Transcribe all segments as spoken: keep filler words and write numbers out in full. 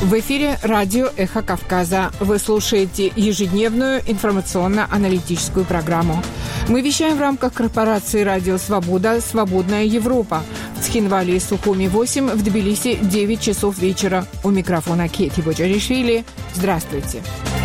В эфире радио «Эхо Кавказа». Вы слушаете ежедневную информационно-аналитическую программу. Мы вещаем в рамках корпорации «Радио Свобода. Свободная Европа». В Цхинвале и Сухуми восемь, в Тбилиси девять часов вечера. У микрофона Кети Боджаришвили. Здравствуйте.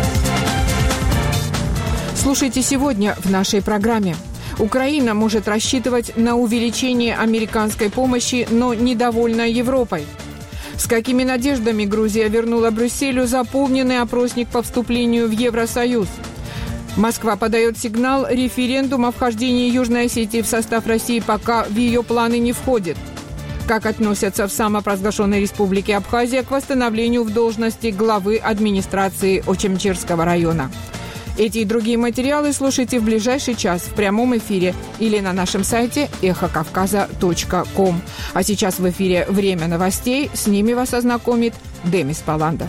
Слушайте сегодня в нашей программе. Украина может рассчитывать на увеличение американской помощи, но недовольна Европой. С какими надеждами Грузия вернула Брюсселю заполненный опросник по вступлению в Евросоюз? Москва подает сигнал, референдум о вхождении Южной Осетии в состав России пока в ее планы не входит. Как относятся в самопровозглашенной республике Абхазия к восстановлению в должности главы администрации Очемчирского района? Эти и другие материалы слушайте в ближайший час в прямом эфире или на нашем сайте эхо кавказа точка ком. А сейчас в эфире «Время новостей». С ними вас ознакомит Демис Паландов.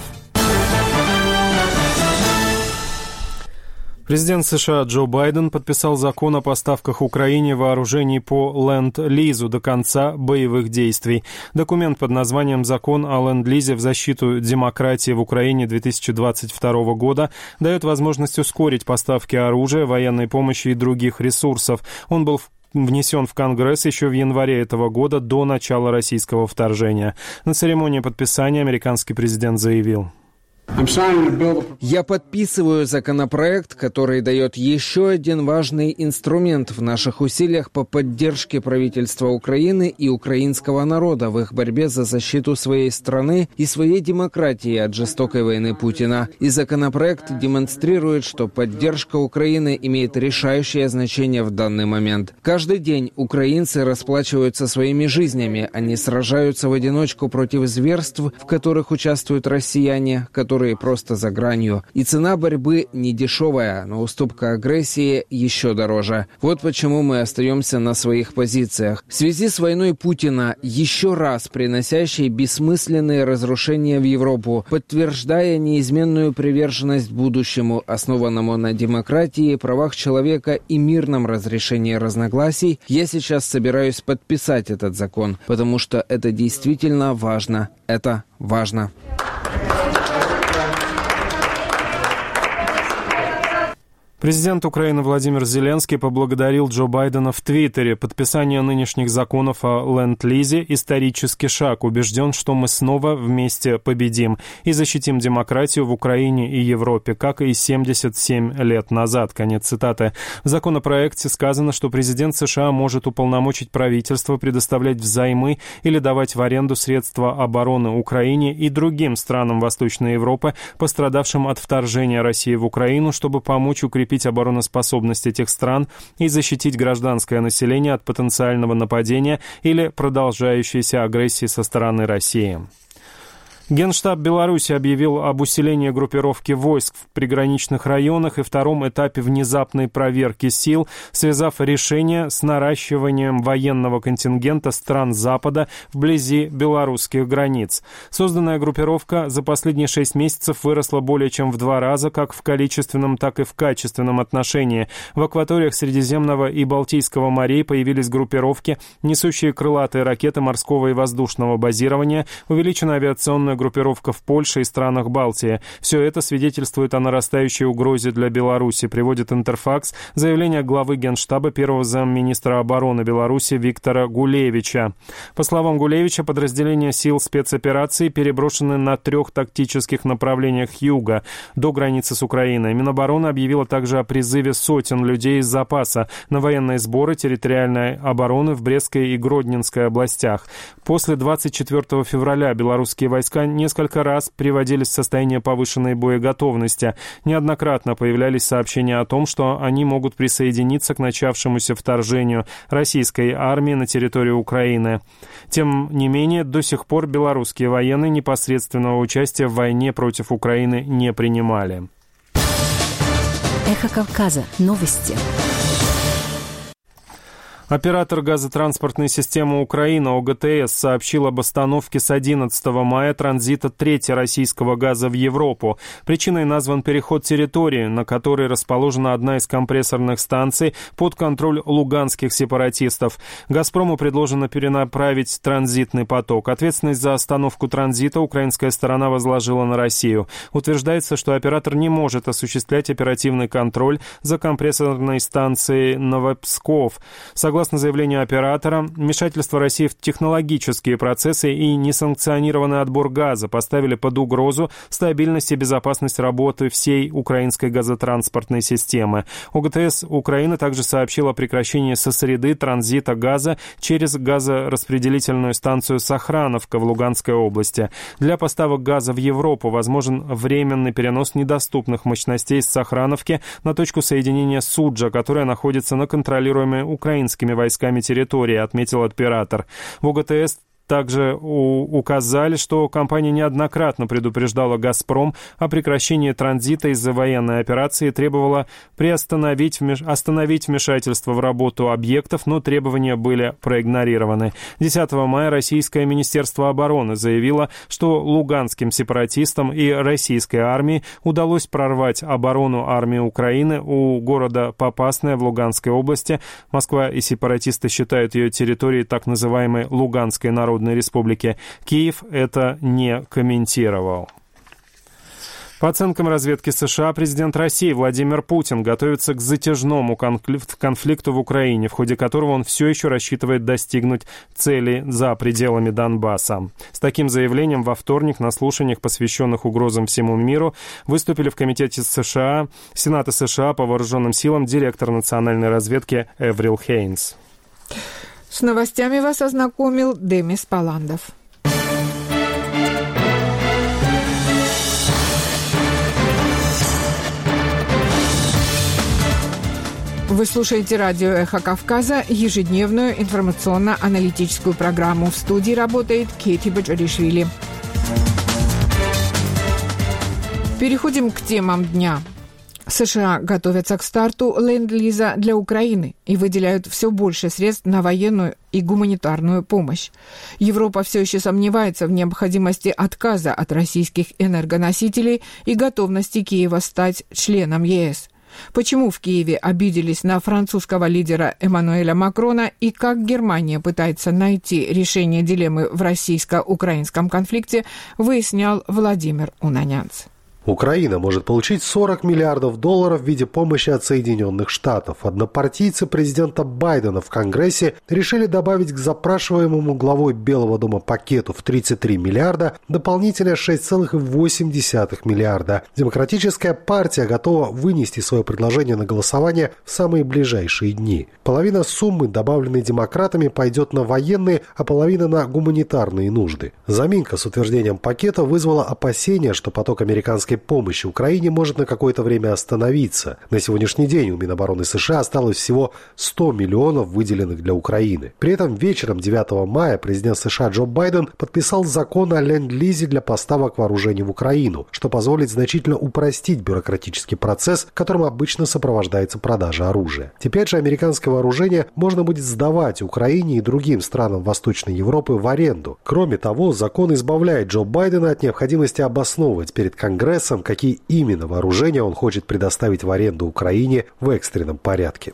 Президент США Джо Байден подписал закон о поставках Украине вооружений по Ленд-Лизу до конца боевых действий. Документ под названием «Закон о Ленд-Лизе в защиту демократии в Украине две тысячи двадцать второго года» дает возможность ускорить поставки оружия, военной помощи и других ресурсов. Он был внесен в Конгресс еще в январе этого года, до начала российского вторжения. На церемонии подписания американский президент заявил: «Я подписываю законопроект, который дает еще один важный инструмент в наших усилиях по поддержке правительства Украины и украинского народа в их борьбе за защиту своей страны и своей демократии от жестокой войны Путина. И законопроект демонстрирует, что поддержка Украины имеет решающее значение в данный момент. Каждый день украинцы расплачиваются своими жизнями, они сражаются в одиночку против зверств, в которых участвуют россияне, которые которые просто за гранью. И цена борьбы не дешевая, но уступка агрессии еще дороже. Вот почему мы остаемся на своих позициях. В связи с войной Путина, еще раз приносящей бессмысленные разрушения в Европу, подтверждая неизменную приверженность будущему, основанному на демократии, правах человека и мирном разрешении разногласий, я сейчас собираюсь подписать этот закон, потому что это действительно важно. Это важно. Президент Украины Владимир Зеленский поблагодарил Джо Байдена в Твиттере. Подписание нынешних законов о Ленд-Лизе – исторический шаг. Убежден, что мы снова вместе победим и защитим демократию в Украине и Европе, как и семьдесят семь лет назад. Конец цитаты. В законопроекте сказано, что президент США может уполномочить правительство предоставлять взаймы или давать в аренду средства обороны Украине и другим странам Восточной Европы, пострадавшим от вторжения России в Украину, чтобы помочь укрепить обороноспособность этих стран и защитить гражданское население от потенциального нападения или продолжающейся агрессии со стороны России. Генштаб Беларуси объявил об усилении группировки войск в приграничных районах и втором этапе внезапной проверки сил, связав решение с наращиванием военного контингента стран Запада вблизи белорусских границ. Созданная группировка за последние шесть месяцев выросла более чем в два раза, как в количественном, так и в качественном отношении. В акваториях Средиземного и Балтийского морей появились группировки, несущие крылатые ракеты морского и воздушного базирования, увеличена авиационная группировка в Польше и странах Балтии. Все это свидетельствует о нарастающей угрозе для Беларуси, приводит Интерфакс заявление главы Генштаба первого замминистра обороны Беларуси Виктора Гулевича. По словам Гулевича, подразделения сил спецоперации переброшены на трех тактических направлениях юга до границы с Украиной. Минобороны объявила также о призыве сотен людей из запаса на военные сборы территориальной обороны в Брестской и Гродненской областях. После двадцать четвёртого февраля белорусские войска несколько раз приводились в состояние повышенной боеготовности. Неоднократно появлялись сообщения о том, что они могут присоединиться к начавшемуся вторжению российской армии на территорию Украины. Тем не менее, до сих пор белорусские военные непосредственного участия в войне против Украины не принимали. Эхо Кавказа. Новости. Оператор газотранспортной системы «Украина» ОГТС сообщил об остановке с одиннадцатого мая транзита трети российского газа в Европу. Причиной назван переход территории, на которой расположена одна из компрессорных станций под контроль луганских сепаратистов. «Газпрому» предложено перенаправить транзитный поток. Ответственность за остановку транзита украинская сторона возложила на Россию. Утверждается, что оператор не может осуществлять оперативный контроль за компрессорной станцией Новопсков. Согласно заявлению оператора, вмешательство России в технологические процессы и несанкционированный отбор газа поставили под угрозу стабильность и безопасность работы всей украинской газотранспортной системы. ОГТС Украины также сообщила о прекращении со среды транзита газа через газораспределительную станцию Сохрановка в Луганской области. Для поставок газа в Европу возможен временный перенос недоступных мощностей с Сохрановки на точку соединения Суджа, которая находится на контролируемой украинскими войсками территории, отметил оператор. В ОГТС также указали, что компания неоднократно предупреждала «Газпром» о прекращении транзита из-за военной операции и требовала приостановить остановить вмешательство в работу объектов, но требования были проигнорированы. десятого мая российское Министерство обороны заявило, что луганским сепаратистам и российской армии удалось прорвать оборону армии Украины у города Попасная в Луганской области. Москва и сепаратисты считают ее территорией так называемой Луганской народной Республики. Киев это не комментировал. По оценкам разведки США, президент России Владимир Путин готовится к затяжному конфликту в Украине, в ходе которого он все еще рассчитывает достигнуть цели за пределами Донбасса. С таким заявлением во вторник на слушаниях, посвященных угрозам всему миру, выступили в Комитете США, Сената США по вооруженным силам директор национальной разведки Эврил Хейнс. С новостями вас ознакомил Демис Паландов. Вы слушаете радио «Эхо Кавказа», ежедневную информационно-аналитическую программу. В студии работает Кети Баджаришвили. Переходим к темам дня. США готовятся к старту ленд-лиза для Украины и выделяют все больше средств на военную и гуманитарную помощь. Европа все еще сомневается в необходимости отказа от российских энергоносителей и готовности Киева стать членом ЕС. Почему в Киеве обиделись на французского лидера Эммануэля Макрона и как Германия пытается найти решение дилеммы в российско-украинском конфликте, выяснял Владимир Унанянц. Украина может получить сорок миллиардов долларов в виде помощи от Соединенных Штатов. Однопартийцы президента Байдена в Конгрессе решили добавить к запрашиваемому главой Белого дома пакету в тридцать три миллиарда дополнительно шесть целых восемь десятых миллиарда. Демократическая партия готова вынести свое предложение на голосование в самые ближайшие дни. Половина суммы, добавленной демократами, пойдет на военные, а половина на гуманитарные нужды. Заминка с утверждением пакета вызвала опасения, что поток американской помощи Украине может на какое-то время остановиться. На сегодняшний день у Минобороны США осталось всего сто миллионов, выделенных для Украины. При этом вечером девятого мая президент США Джо Байден подписал закон о ленд-лизе для поставок вооружений в Украину, что позволит значительно упростить бюрократический процесс, которым обычно сопровождается продажа оружия. Теперь же американское вооружение можно будет сдавать Украине и другим странам Восточной Европы в аренду. Кроме того, закон избавляет Джо Байдена от необходимости обосновывать перед Конгрессом, какие именно вооружения он хочет предоставить в аренду Украине в экстренном порядке.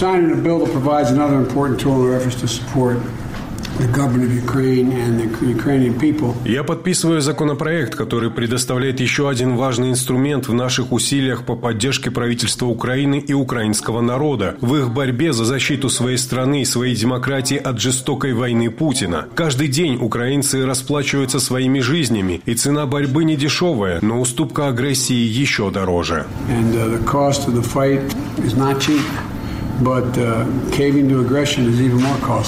Я подписываю законопроект, который предоставляет еще один важный инструмент в наших усилиях по поддержке правительства Украины и украинского народа в их борьбе за защиту своей страны и своей демократии от жестокой войны Путина. Каждый день украинцы расплачиваются своими жизнями, и цена борьбы не дешевая, но уступка агрессии еще дороже. But uh, caving to aggression is even more costly.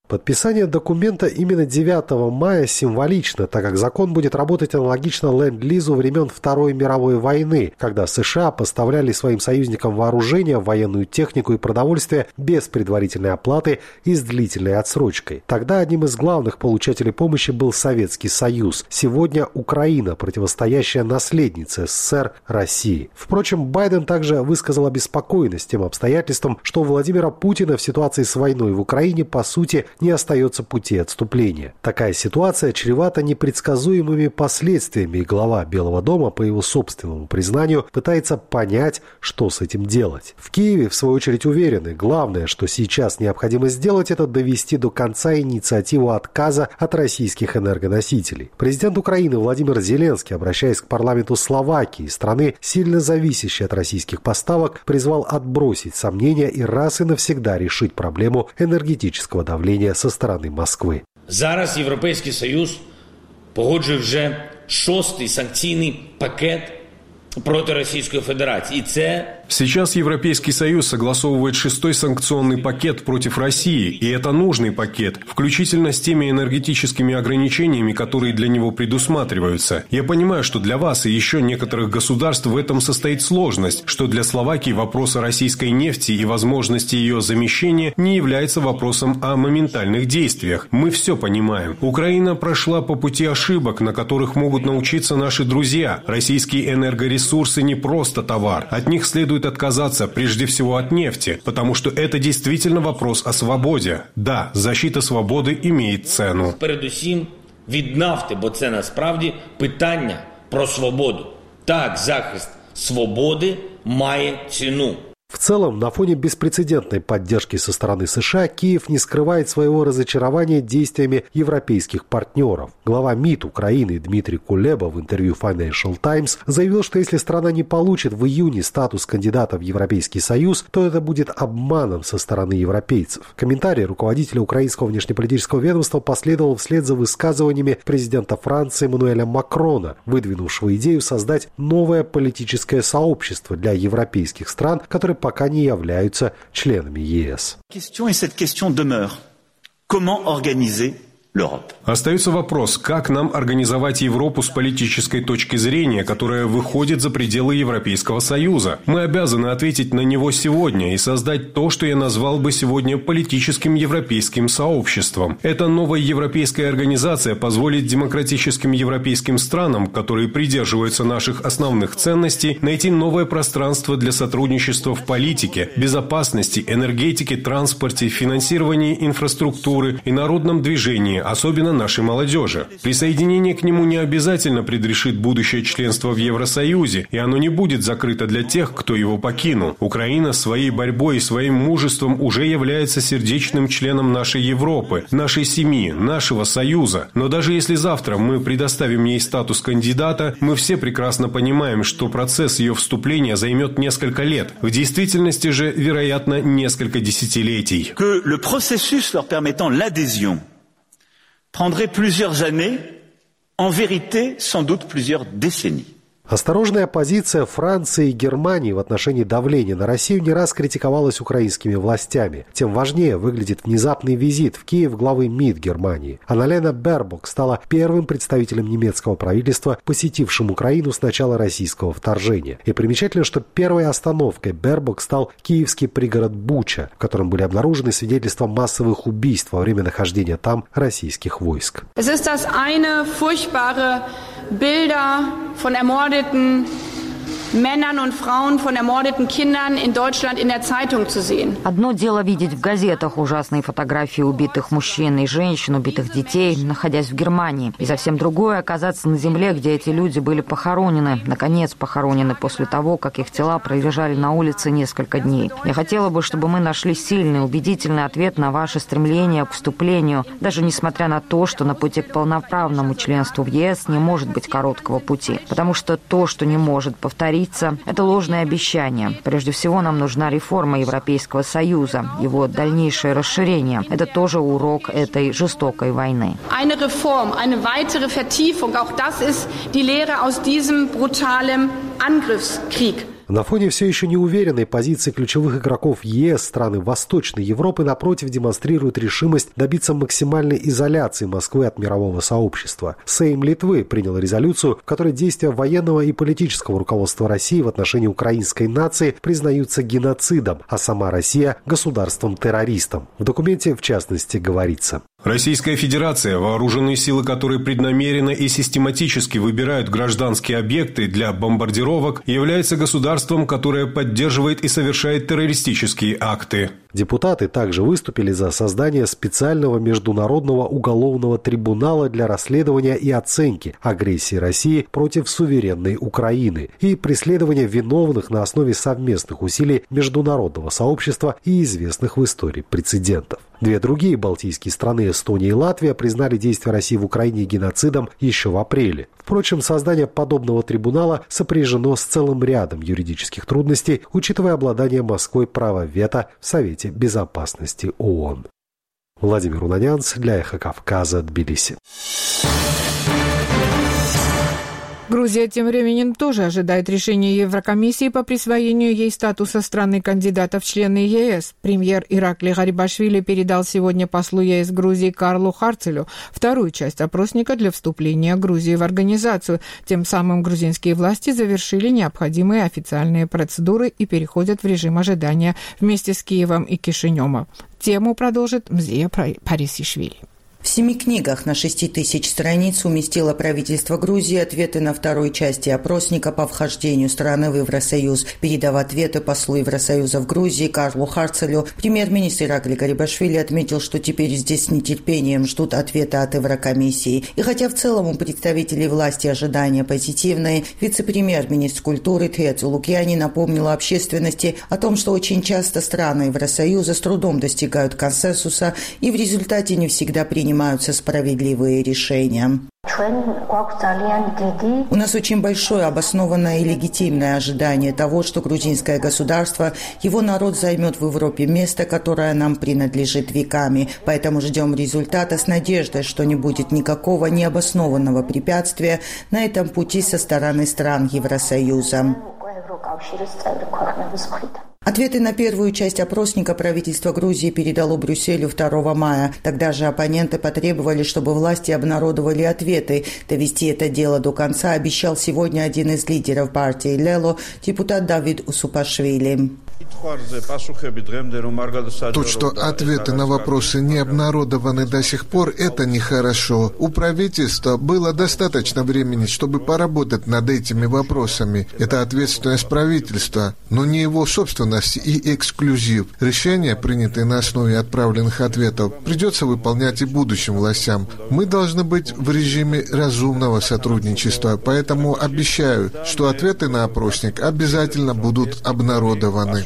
Подписание документа именно девятого мая символично, так как закон будет работать аналогично ленд-лизу времен Второй мировой войны, когда США поставляли своим союзникам вооружение, военную технику и продовольствие без предварительной оплаты и с длительной отсрочкой. Тогда одним из главных получателей помощи был Советский Союз. Сегодня Украина, противостоящая наследнице СССР России. Впрочем, Байден также высказал обеспокоенность тем обстоятельством, что у Владимира Путина в ситуации с войной в Украине, по сути, не остается пути отступления. Такая ситуация чревата непредсказуемыми последствиями, и глава Белого дома, по его собственному признанию, пытается понять, что с этим делать. В Киеве, в свою очередь, уверены, главное, что сейчас необходимо сделать, это довести до конца инициативу отказа от российских энергоносителей. Президент Украины Владимир Зеленский, обращаясь к парламенту Словакии, страны, сильно зависящей от российских поставок, призвал отбросить сомнения и раз и навсегда решить проблему энергетического давления со стороны Москвы. Зараз Європейський Союз погоджує вже шостий санкційний пакет проти Російської Федерації. І це Сейчас Европейский Союз согласовывает шестой санкционный пакет против России, и это нужный пакет, включительно с теми энергетическими ограничениями, которые для него предусматриваются. Я понимаю, что для вас и еще некоторых государств в этом состоит сложность, что для Словакии вопрос о российской нефти и возможности ее замещения не является вопросом о моментальных действиях. Мы все понимаем. Украина прошла по пути ошибок, на которых могут научиться наши друзья. Российские энергоресурсы не просто товар. От них следует отказаться прежде всего от нефти, потому что это действительно вопрос о свободе. Да, защита свободы имеет цену. Передусім від нафти, бо це насправді питання про свободу. Так, захист свободи має ціну. В целом, на фоне беспрецедентной поддержки со стороны США, Киев не скрывает своего разочарования действиями европейских партнеров. Глава МИД Украины Дмитрий Кулеба в интервью Financial Times заявил, что если страна не получит в июне статус кандидата в Европейский Союз, то это будет обманом со стороны европейцев. Комментарий руководителя украинского внешнеполитического ведомства последовал вслед за высказываниями президента Франции Эммануэля Макрона, выдвинувшего идею создать новое политическое сообщество для европейских стран, которые пока не являются членами ЕС. Остается вопрос, как нам организовать Европу с политической точки зрения, которая выходит за пределы Европейского Союза. Мы обязаны ответить на него сегодня и создать то, что я назвал бы сегодня политическим европейским сообществом. Эта новая европейская организация позволит демократическим европейским странам, которые придерживаются наших основных ценностей, найти новое пространство для сотрудничества в политике, безопасности, энергетике, транспорте, финансировании инфраструктуры и народном движении, особенно нашей молодежи. Присоединение к нему не обязательно предрешит будущее членство в Евросоюзе, и оно не будет закрыто для тех, кто его покинул. Украина своей борьбой и своим мужеством уже является сердечным членом нашей Европы, нашей семьи, нашего Союза. Но даже если завтра мы предоставим ей статус кандидата, мы все прекрасно понимаем, что процесс ее вступления займет несколько лет. В действительности же, вероятно, несколько десятилетий. Que le processus leur permettant l'adhésion prendrait plusieurs années, en vérité, sans doute plusieurs décennies. Осторожная позиция Франции и Германии в отношении давления на Россию не раз критиковалась украинскими властями. Тем важнее выглядит внезапный визит в Киев главы МИД Германии. Анналена Бербок стала первым представителем немецкого правительства, посетившим Украину с начала российского вторжения. И примечательно, что первой остановкой Бербок стал киевский пригород Буча, в котором были обнаружены свидетельства массовых убийств во время нахождения там российских войск. Es ist das eine furchtbare Bilder von ermordeten Männern und Frauen, von ermordeten Kindern in Deutschland in der Zeitung zu sehen. Одно дело видеть в газетах ужасные фотографии убитых мужчин и женщин, убитых детей, находясь в Германии. И совсем другое оказаться на земле, где эти люди были похоронены, наконец похоронены после того, как их тела пролежали на улице несколько дней. Я хотела бы, чтобы мы нашли сильный, убедительный ответ на ваше стремление к вступлению, даже несмотря на то, что на пути к полноправному членству в ЕС не может быть короткого пути. Потому что то, что не может повториться, это ложное обещание. Прежде всего, нам нужна реформа Европейского Союза, его дальнейшее расширение. Это тоже урок этой жестокой войны. Eine Reform, eine weitere Vertiefung, auch das ist die Lehre aus diesem brutalen Angriffskrieg. На фоне все еще неуверенной позиции ключевых игроков ЕС страны Восточной Европы, напротив, демонстрируют решимость добиться максимальной изоляции Москвы от мирового сообщества. Сейм Литвы принял резолюцию, в которой действия военного и политического руководства России в отношении украинской нации признаются геноцидом, а сама Россия – государством-террористом. В документе, в частности, говорится: Российская Федерация, вооруженные силы которой преднамеренно и систематически выбирают гражданские объекты для бомбардировок, является государством, которое поддерживает и совершает террористические акты. Депутаты также выступили за создание специального международного уголовного трибунала для расследования и оценки агрессии России против суверенной Украины и преследования виновных на основе совместных усилий международного сообщества и известных в истории прецедентов. Две другие балтийские страны, Эстония и Латвия, признали действия России в Украине геноцидом еще в апреле. Впрочем, создание подобного трибунала сопряжено с целым рядом юридических трудностей, учитывая обладание Москвой права вето в Совете Безопасности ООН. Владимир Унанянц для Эхо Кавказа, Тбилиси. Грузия тем временем тоже ожидает решения Еврокомиссии по присвоению ей статуса страны-кандидата в члены ЕС. Премьер Иракли Гарибашвили передал сегодня послу ЕС Грузии Карлу Харцелю вторую часть опросника для вступления Грузии в организацию. Тем самым грузинские власти завершили необходимые официальные процедуры и переходят в режим ожидания вместе с Киевом и Кишиневом. Тему продолжит Мзия Парисишвили. В семи книгах на шести тысяч страниц уместило правительство Грузии ответы на второй части опросника по вхождению страны в Евросоюз. Передав ответы послу Евросоюза в Грузии Карлу Харцелю, премьер-министр Иракли Гарибашвили отметил, что теперь здесь с нетерпением ждут ответа от Еврокомиссии. И хотя в целом у представителей власти ожидания позитивные, вице-премьер-министр культуры Тецу Лукьяни напомнила общественности о том, что очень часто страны Евросоюза с трудом достигают консенсуса и в результате не всегда принимают принимаются справедливые решения. У нас очень большое, обоснованное и легитимное ожидание того, что грузинское государство, его народ займет в Европе место, которое нам принадлежит веками. Поэтому ждем результата с надеждой, что не будет никакого необоснованного препятствия на этом пути со стороны стран Евросоюза. Ответы на первую часть опросника правительство Грузии передало Брюсселю второго мая. Тогда же оппоненты потребовали, чтобы власти обнародовали ответы. Довести это дело до конца обещал сегодня один из лидеров партии Лело, депутат Давид Усупашвили. То, что ответы на вопросы не обнародованы до сих пор, это нехорошо. У правительства было достаточно времени, чтобы поработать над этими вопросами. Это ответственность правительства, но не его собственность и эксклюзив. Решения, принятые на основе отправленных ответов, придется выполнять и будущим властям. Мы должны быть в режиме разумного сотрудничества, поэтому обещаю, что ответы на опросник обязательно будут обнародованы.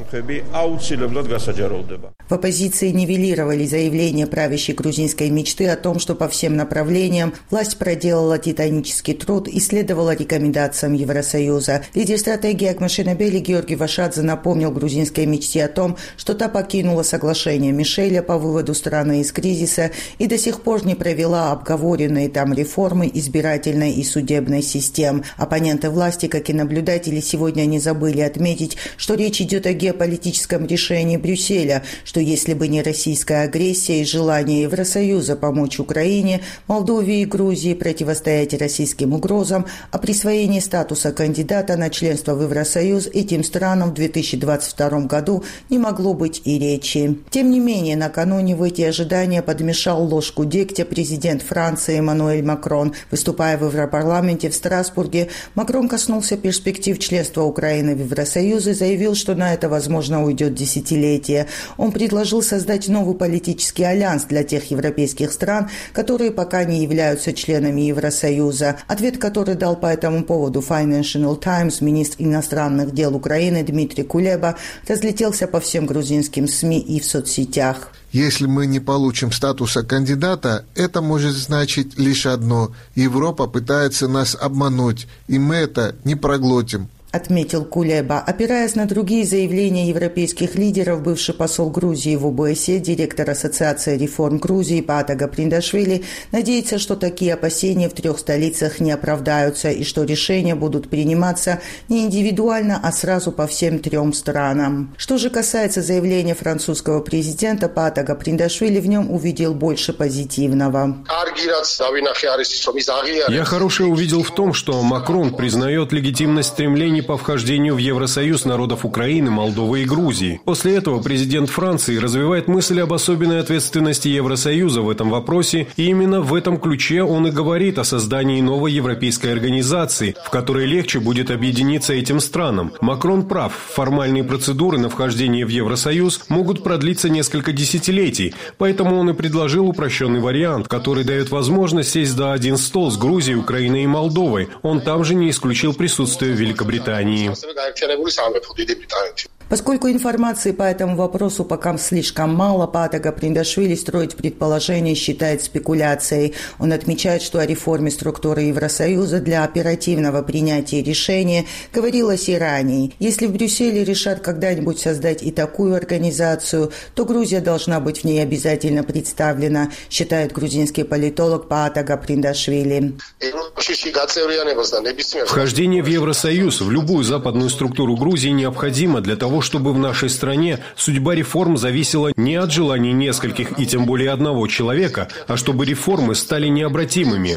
В оппозиции нивелировали заявление правящей грузинской мечты о том, что по всем направлениям власть проделала титанический труд и следовала рекомендациям Евросоюза. Лидер стратегии Акмашинабели Георгий Вашадзе напомнил грузинской мечте о том, что та покинула соглашение Мишеля по выводу страны из кризиса и до сих пор не провела обговоренные там реформы избирательной и судебной систем. Оппоненты власти, как и наблюдатели, сегодня не забыли отметить, что речь идет о геополитическом решении Брюсселя, что если бы не российская агрессия и желание Евросоюза помочь Украине, Молдове и Грузии противостоять российским угрозам, о присвоении статуса кандидата на членство в Евросоюз этим странам в две тысячи двадцать втором году не могло быть и речи. Тем не менее, накануне в эти ожидания подмешал ложку дегтя президент Франции Эммануэль Макрон. Выступая в Европарламенте в Страсбурге, Макрон коснулся перспектив членства Украины в Евросоюз и заявил, что на это, возможно, уйдет десятилетие. Он предложил создать новый политический альянс для тех европейских стран, которые пока не являются членами Евросоюза. Ответ, который дал по этому поводу Financial Times министр иностранных дел Украины Дмитрий Кулеба, разлетелся по всем грузинским СМИ и в соцсетях. Если мы не получим статуса кандидата, это может значить лишь одно – Европа пытается нас обмануть, и мы это не проглотим. отметил Кулеба. Опираясь на другие заявления европейских лидеров, бывший посол Грузии в ОБСЕ, директор Ассоциации реформ Грузии Паата Гаприндашвили, надеется, что такие опасения в трех столицах не оправдаются и что решения будут приниматься не индивидуально, а сразу по всем трем странам. Что же касается заявления французского президента, Паата Гаприндашвили в нем увидел больше позитивного. Я хорошее увидел в том, что Макрон признает легитимность стремлений по вхождению в Евросоюз народов Украины, Молдовы и Грузии. После этого президент Франции развивает мысль об особенной ответственности Евросоюза в этом вопросе, и именно в этом ключе он и говорит о создании новой европейской организации, в которой легче будет объединиться этим странам. Макрон прав, формальные процедуры на вхождение в Евросоюз могут продлиться несколько десятилетий, поэтому он и предложил упрощенный вариант, который дает возможность сесть за один стол с Грузией, Украиной и Молдовой. Он там же не исключил присутствие Великобритании. Поскольку информации по этому вопросу пока слишком мало, Паата Гаприндашвили строить предположения считает спекуляцией. Он отмечает, что о реформе структуры Евросоюза для оперативного принятия решения говорилось и ранее. Если в Брюсселе решат когда-нибудь создать и такую организацию, то Грузия должна быть в ней обязательно представлена, считает грузинский политолог Паата Гаприндашвили. Вхождение в Евросоюз, в любую западную структуру Грузии необходимо для того, чтобы в нашей стране судьба реформ зависела не от желаний нескольких и тем более одного человека, а чтобы реформы стали необратимыми.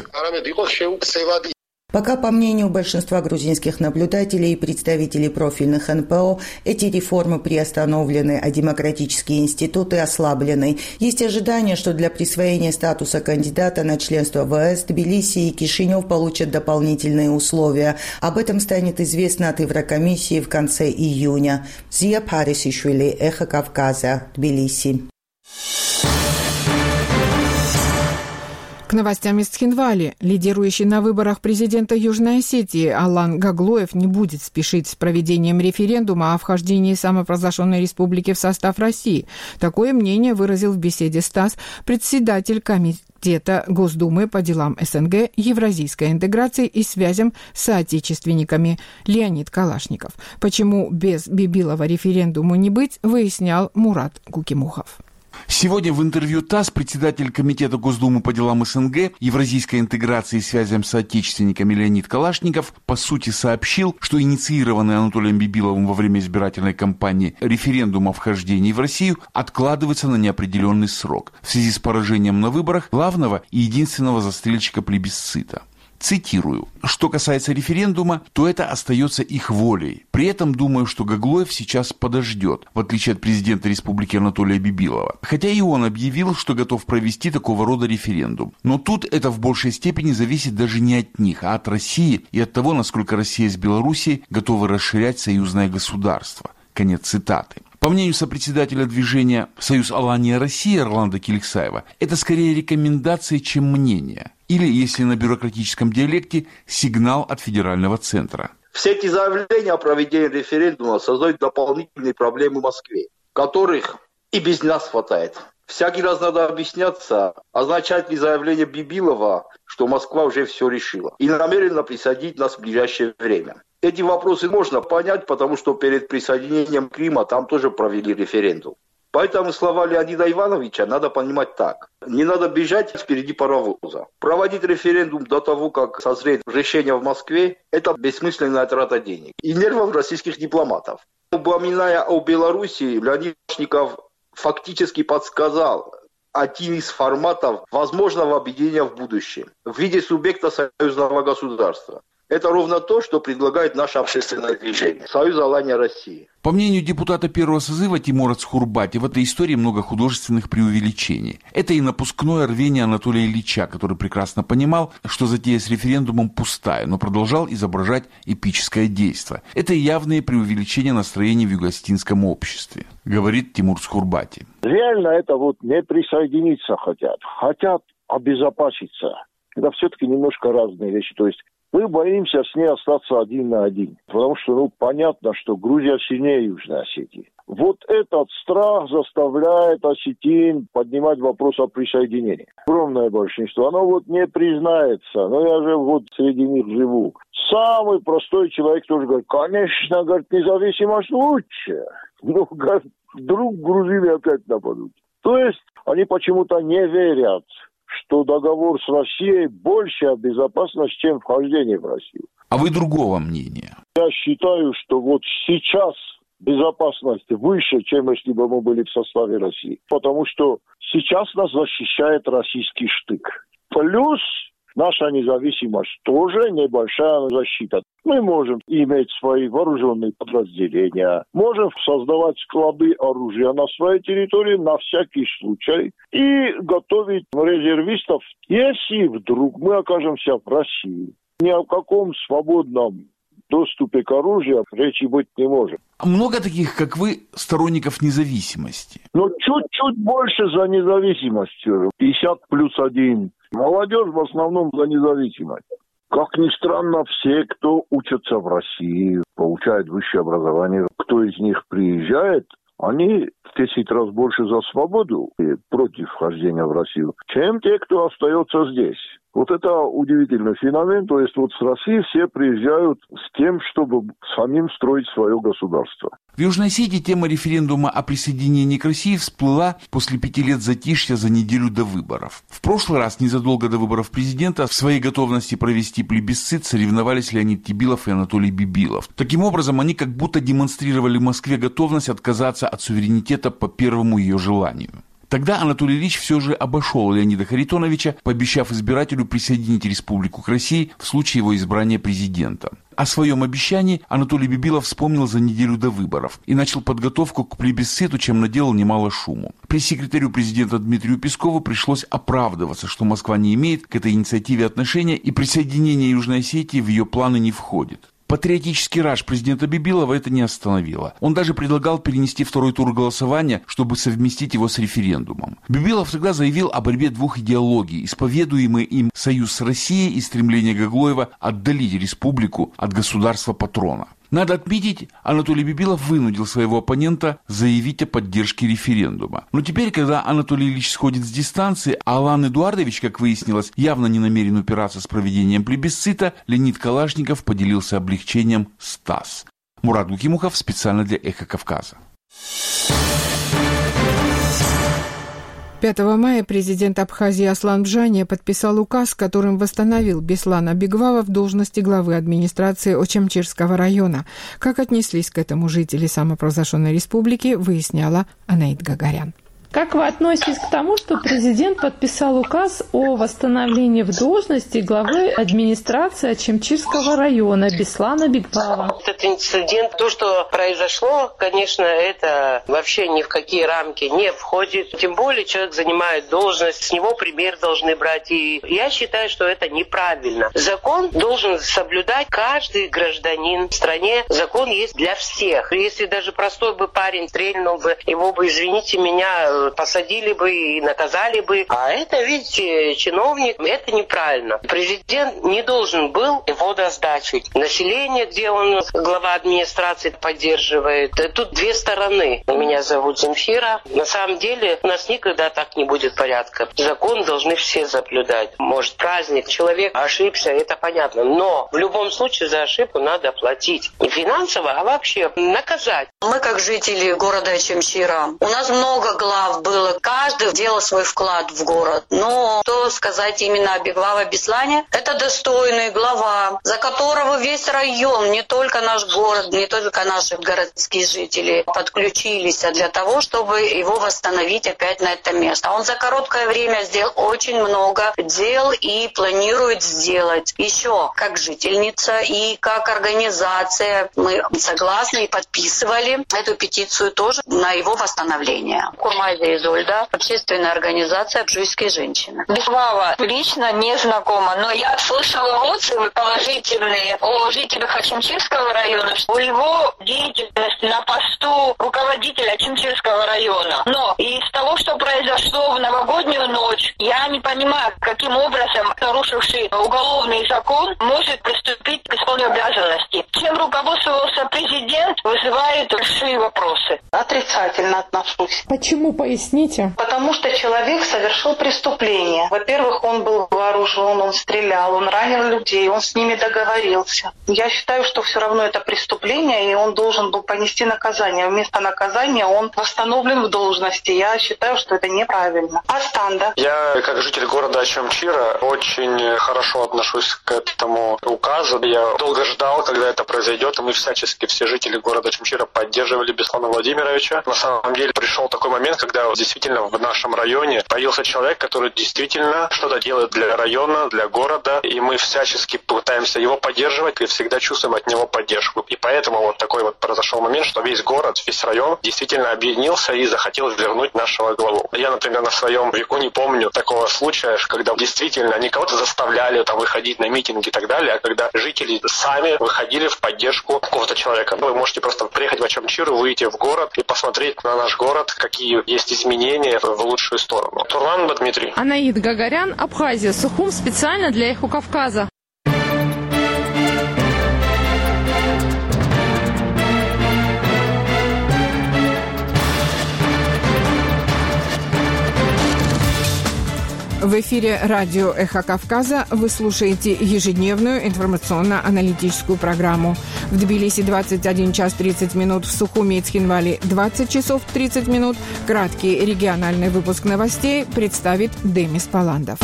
Пока, по мнению большинства грузинских наблюдателей и представителей профильных эн пэ о, эти реформы приостановлены, а демократические институты ослаблены. Есть ожидание, что для присвоения статуса кандидата на членство в е эс Тбилиси и Кишинев получат дополнительные условия. Об этом станет известно от Еврокомиссии в конце июня. Зия Парисишвили, Эхо Кавказа, Тбилиси. К новостям из Цхинвали. Лидирующий на выборах президента Южной Осетии Алан Гаглоев не будет спешить с проведением референдума о вхождении самопровозглашенной республики в состав России. Такое мнение выразил в беседе с ТАСС председатель комитета Госдумы по делам эс эн гэ, евразийской интеграции и связям с соотечественниками Леонид Калашников. Почему без Бибилова референдуму не быть, выяснял Мурат Гукимухов. Сегодня в интервью ТАСС председатель Комитета Госдумы по делам эс эн гэ, евразийской интеграции и связям с соотечественниками Леонид Калашников по сути сообщил, что инициированный Анатолием Бибиловым во время избирательной кампании референдум о вхождении в Россию откладывается на неопределенный срок в связи с поражением на выборах главного и единственного застрельщика плебисцита. Цитирую. Что касается референдума, то это остается их волей. При этом думаю, что Гаглоев сейчас подождет, в отличие от президента республики Анатолия Бибилова. Хотя и он объявил, что готов провести такого рода референдум. Но тут это в большей степени зависит даже не от них, а от России и от того, насколько Россия с Белоруссией готовы расширять союзное государство. Конец цитаты. По мнению сопредседателя движения «Союз Алания России» Орландо Киликсаева, это скорее рекомендации, чем мнение. Или, если на бюрократическом диалекте, сигнал от федерального центра. Все эти заявления о проведении референдума создают дополнительные проблемы в Москве, которых и без нас хватает. Всякий раз надо объясняться, означает ли заявление Бибилова, что Москва уже все решила и намерена присоединить нас в ближайшее время. Эти вопросы можно понять, потому что перед присоединением Крыма там тоже провели референдум. Поэтому слова Леонида Ивановича надо понимать так. Не надо бежать впереди паровоза. Проводить референдум до того, как созреет решение в Москве, это бессмысленная трата денег и нервов российских дипломатов. Упоминая о Беларуси, Леонид Калашников фактически подсказал один из форматов возможного объединения в будущем в виде субъекта союзного государства. Это ровно то, что предлагает наше общественное движение «Союз Алания России». По мнению депутата первого созыва Тимура Цхурбати, в этой истории много художественных преувеличений. Это и напускное рвение Анатолия Ильича, который прекрасно понимал, что затея с референдумом пустая, но продолжал изображать эпическое действо. Это и явные преувеличения настроений в юго-осетинском обществе, говорит Тимур Цхурбати. Реально это вот не присоединиться хотят, хотят обезопаситься. Это все-таки немножко разные вещи, то есть мы боимся с ней остаться один на один, потому что, ну, понятно, что Грузия сильнее Южной Осетии. Вот этот страх заставляет осетин поднимать вопрос о присоединении. Огромное большинство, оно вот не признается, но я же вот среди них живу. Самый простой человек тоже говорит, конечно, говорит, независимость лучше. Ну, говорит, вдруг грузины опять нападут. То есть они почему-то не верят, что договор с Россией большая безопасность, чем вхождение в Россию. А вы другого мнения? Я считаю, что вот сейчас безопасность выше, чем если бы мы были в составе России. Потому что сейчас нас защищает российский штык. Плюс наша независимость тоже небольшая защита. Мы можем иметь свои вооруженные подразделения, можем создавать склады оружия на своей территории на всякий случай и готовить резервистов, если вдруг мы окажемся в России. Ни о каком свободном доступе к оружию речи быть не может. Много таких, как вы, сторонников независимости? Ну, чуть-чуть больше за независимостью. пятьдесят плюс один. Молодежь в основном за независимость. Как ни странно, все, кто учатся в России, получают высшее образование, кто из них приезжает, они в десять раз больше за свободу и против вхождения в Россию, чем те, кто остается здесь. Вот это удивительный феномен. То есть вот с России все приезжают с тем, чтобы самим строить свое государство. В Южной Осетии тема референдума о присоединении к России всплыла после пяти лет затишья за неделю до выборов. В прошлый раз, незадолго до выборов президента, в своей готовности провести плебисцит соревновались Леонид Тибилов и Анатолий Бибилов. Таким образом, они как будто демонстрировали Москве готовность отказаться от суверенитета по первому ее желанию. Тогда Анатолий Ильич все же обошел Леонида Харитоновича, пообещав избирателю присоединить республику к России в случае его избрания президентом. О своем обещании Анатолий Бибилов вспомнил за неделю до выборов и начал подготовку к плебисциту, чем наделал немало шуму. Пресс-секретарю президента Дмитрию Пескову пришлось оправдываться, что Москва не имеет к этой инициативе отношения и присоединение Южной Осетии в ее планы не входит. Патриотический раж президента Бибилова это не остановило. Он даже предлагал перенести второй тур голосования, чтобы совместить его с референдумом. Бибилов тогда заявил о борьбе двух идеологий, исповедуемый им союз с Россией и стремление Гаглоева отдалить республику от государства-патрона. Надо отметить, Анатолий Бибилов вынудил своего оппонента заявить о поддержке референдума. Но теперь, когда Анатолий Ильич сходит с дистанции, а Алан Эдуардович, как выяснилось, явно не намерен упираться с проведением плебисцита, Леонид Калашников поделился облегчением с ТАСС. Мурат Гукимухов специально для «Эхо Кавказа». пятого мая президент Абхазии Аслан Бжания подписал указ, которым восстановил Беслана Бигвава в должности главы администрации Очамчирского района. Как отнеслись к этому жители самопровозглашенной республики, выясняла Анаит Гагарян. Как вы относитесь к тому, что президент подписал указ о восстановлении в должности главы администрации Очамчирского района Беслана Бигвава? Этот инцидент, то, что произошло, конечно, это вообще ни в какие рамки не входит. Тем более человек занимает должность, с него пример должны брать. И я считаю, что это неправильно. Закон должен соблюдать каждый гражданин в стране. Закон есть для всех. Если даже простой бы парень стрельнул бы, его бы, извините меня, посадили бы и наказали бы. А это, видите, чиновник, это неправильно. Президент не должен был водосдачить. Население, где он глава администрации, поддерживает. Тут две стороны. Меня зовут Земфира. На самом деле у нас никогда так не будет порядка. Закон должны все соблюдать. Может, праздник, человек ошибся, это понятно. Но в любом случае за ошибку надо платить. Не финансово, а вообще наказать. Мы, как жители города Очамчира, у нас много глав было. Каждый делал свой вклад в город. Но что сказать именно о Бигваве Беслане? Это достойный глава, за которого весь район, не только наш город, не только наши городские жители подключились для того, чтобы его восстановить опять на это место. Он за короткое время сделал очень много дел и планирует сделать еще как жительница и как организация. Мы согласны и подписывали эту петицию тоже на его восстановление. Курмайда Изольда, общественная организация «Абжуйские женщины». Бигвава лично не знакома, но я слышала отзывы положительные о жителях Очамчирского района, что у него деятельность на посту руководителя Очамчирского района. Но из того, что произошло в новогоднюю ночь, Я не понимаю, каким образом нарушивший уголовный закон может приступить к исполнению обязанностей. Чем руководствовался президент, вызывает большие вопросы. Отрицательно отношусь. Почему? Поясните. Потому что человек совершил преступление. Во-первых, он был вооружен, он стрелял, он ранил людей, он с ними договорился. Я считаю, что все равно это преступление, и он должен был понести наказание. Вместо наказания он восстановлен в должности. Я считаю, что это неправильно. Астанда. Я, как житель города Ачамчира, очень хорошо отношусь к этому указу. Я долго ждал, когда это произойдет, и мы всячески, все жители города Ачамчира, поддерживали Беслана Владимировича. На самом деле пришел такой момент, когда действительно в нашем районе появился человек, который действительно что-то делает для района, для города, и мы всячески пытаемся его поддерживать и всегда чувствуем от него поддержку. И поэтому вот такой вот произошел момент, что весь город, весь район действительно объединился и захотел вернуть нашего главу. Я, например, на своем веку не помню такого случая, когда действительно не кого-то заставляли там выходить на митинги и так далее, а когда жители сами выходили в поддержку какого-то человека. Вы можете просто приехать в Ачамчиру, выйти в город и посмотреть на наш город, какие есть изменения в лучшую сторону. Турланова Дмитрий. Анаид Гагарян, Абхазия, Сухум, специально для Эхо Кавказа. В эфире радио «Эхо Кавказа» вы слушаете ежедневную информационно-аналитическую программу. В Тбилиси двадцать один час тридцать минут, в Сухуми и Цхинвале двадцать часов тридцать минут. Краткий региональный выпуск новостей представит Демис Паландов.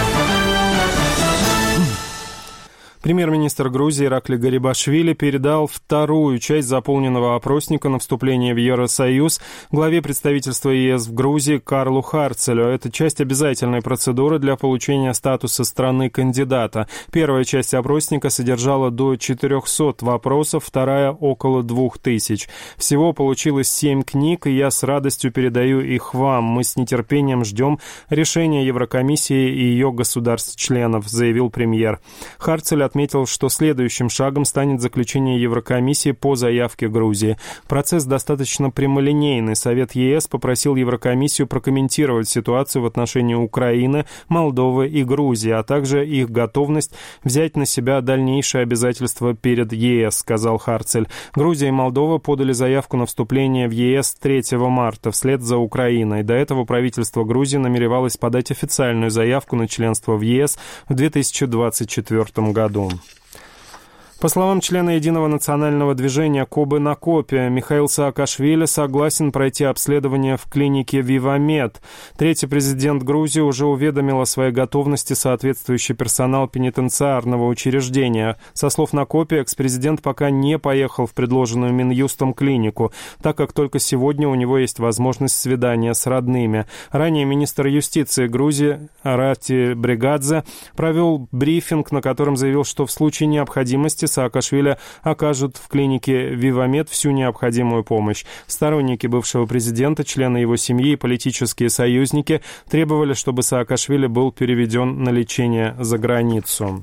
Премьер-министр Грузии Иракли Гарибашвили передал вторую часть заполненного опросника на вступление в Евросоюз главе представительства ЕС в Грузии Карлу Харцелю. Это часть обязательной процедуры для получения статуса страны-кандидата. Первая часть опросника содержала до четырехсот вопросов, вторая — около двух тысяч. Всего получилось семь книг, и я с радостью передаю их вам. Мы с нетерпением ждем решения Еврокомиссии и ее государств-членов, заявил премьер. Харцель отметил, что следующим шагом станет заключение Еврокомиссии по заявке Грузии. Процесс достаточно прямолинейный. Совет ЕС попросил Еврокомиссию прокомментировать ситуацию в отношении Украины, Молдовы и Грузии, а также их готовность взять на себя дальнейшие обязательства перед ЕС, сказал Харцель. Грузия и Молдова подали заявку на вступление в ЕС третьего марта, вслед за Украиной. До этого правительство Грузии намеревалось подать официальную заявку на членство в ЕС в две тысячи двадцать четвёртом году. По словам члена Единого национального движения Кобы на Копе, Михаил Саакашвили согласен пройти обследование в клинике «Вивамед». Третий президент Грузии уже уведомил о своей готовности соответствующий персонал пенитенциарного учреждения. Со слов на Копе, экс-президент пока не поехал в предложенную Минюстом клинику, так как только сегодня у него есть возможность свидания с родными. Ранее министр юстиции Грузии Арати Бригадзе провел брифинг, на котором заявил, что в случае необходимости Саакашвили окажут в клинике «Вивамед» всю необходимую помощь. Сторонники бывшего президента, члены его семьи и политические союзники требовали, чтобы Саакашвили был переведен на лечение за границу.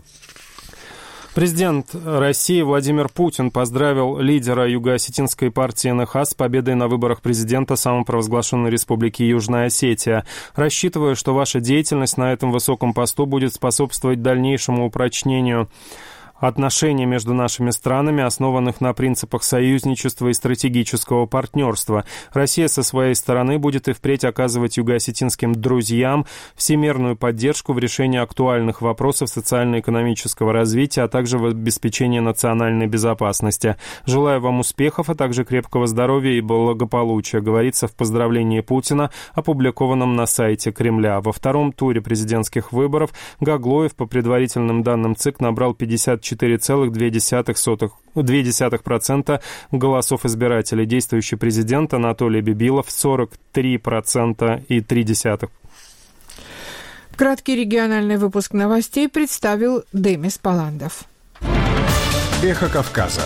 Президент России Владимир Путин поздравил лидера юго-осетинской партии эн эх а с победой на выборах президента самопровозглашенной республики Южная Осетия. Рассчитываю, что ваша деятельность на этом высоком посту будет способствовать дальнейшему упрочнению отношений между нашими странами, основанных на принципах союзничества и стратегического партнерства. Россия со своей стороны будет и впредь оказывать юго-осетинским друзьям всемирную поддержку в решении актуальных вопросов социально-экономического развития, а также в обеспечении национальной безопасности. Желаю вам успехов, а также крепкого здоровья и благополучия, говорится в поздравлении Путина, опубликованном на сайте Кремля. Во втором туре президентских выборов Гаглоев, по предварительным данным ЦИК, набрал пятьдесят четыре целых две десятых процента голосов избирателей. Действующий президент Анатолий Бибилов сорок три целых три десятых процента. Краткий региональный выпуск новостей представил Демис Паландов. Эхо Кавказа.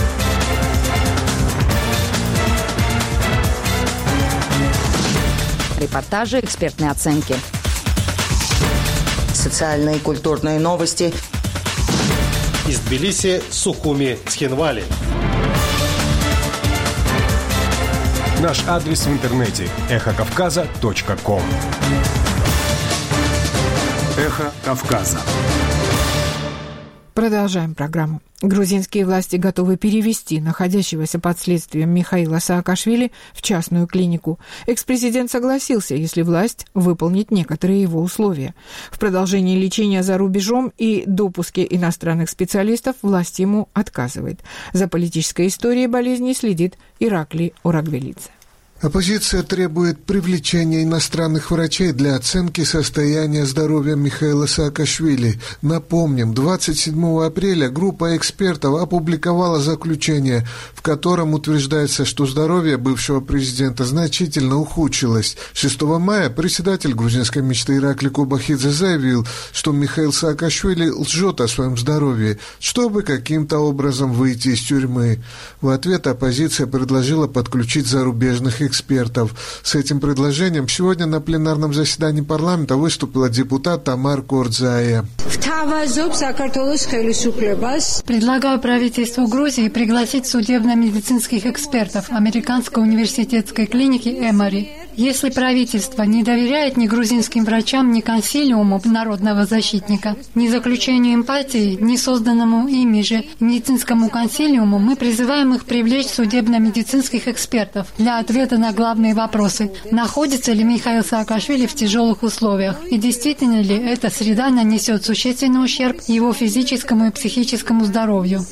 Репортажи, экспертные оценки. Социальные и культурные новости. Из Тбилиси, Сухуми, Цхинвали. Наш адрес в интернете – эхо кавказа точка ком. Эхо Кавказа. Продолжаем программу. Грузинские власти готовы перевести находящегося под следствием Михаила Саакашвили в частную клинику. Экс-президент согласился, если власть выполнит некоторые его условия. В продолжении лечения за рубежом и допуске иностранных специалистов власть ему отказывает. За политической историей болезни следит Ираклий Орагвелидзе. Оппозиция требует привлечения иностранных врачей для оценки состояния здоровья Михаила Саакашвили. Напомним, двадцать седьмого апреля группа экспертов опубликовала заключение, в котором утверждается, что здоровье бывшего президента значительно ухудшилось. шестого мая председатель грузинской мечты Ираклий Кобахидзе заявил, что Михаил Саакашвили лжет о своем здоровье, чтобы каким-то образом выйти из тюрьмы. В ответ оппозиция предложила подключить зарубежных экспертов. экспертов. С этим предложением сегодня на пленарном заседании парламента выступила депутат Тамар Кордзая. Предлагаю правительству Грузии пригласить судебно-медицинских экспертов Американской университетской клиники Эмори. Если правительство не доверяет ни грузинским врачам, ни консилиуму народного защитника, ни заключению эмпатии, ни созданному ими же медицинскому консилиуму, мы призываем их привлечь судебно-медицинских экспертов для ответа на главные вопросы. Находится ли Михаил Саакашвили в тяжелых условиях? И действительно ли эта среда нанесет существенный ущерб его физическому и психическому здоровью?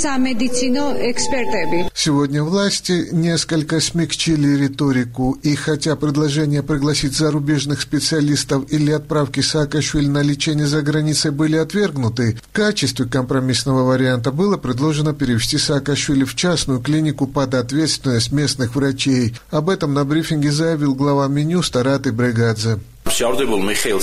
Сегодня власти несколько смягчили риторику, и хотя предложения пригласить зарубежных специалистов или отправки Саакашвили на лечение за границей были отвергнуты, в качестве компромиссного варианта было предложено перевести Саакашвили в частную клинику под ответственность местных врачей. Об этом на брифинге заявил глава Минюст Тарат Ибрегадзе. Михаилу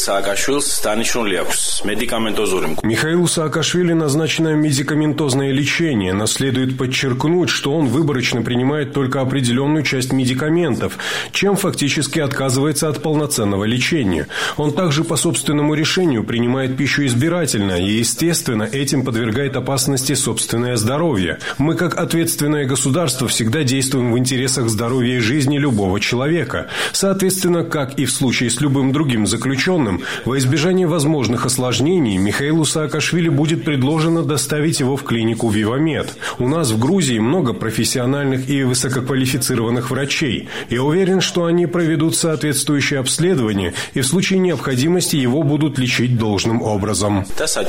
Саакашвили назначено медикаментозное лечение, но следует подчеркнуть, что он выборочно принимает только определенную часть медикаментов, чем фактически отказывается от полноценного лечения. Он также по собственному решению принимает пищу избирательно и, естественно, этим подвергает опасности собственное здоровье. Мы, как ответственное государство, всегда действуем в интересах здоровья и жизни любого человека. Соответственно, как и в случае с любым другим заключенным, во избежание возможных осложнений Михаилу Саакашвили будет предложено доставить его в клинику Вивамед. У нас в Грузии много профессиональных и высококвалифицированных врачей. Я уверен, что они проведут соответствующее обследование и в случае необходимости его будут лечить должным образом.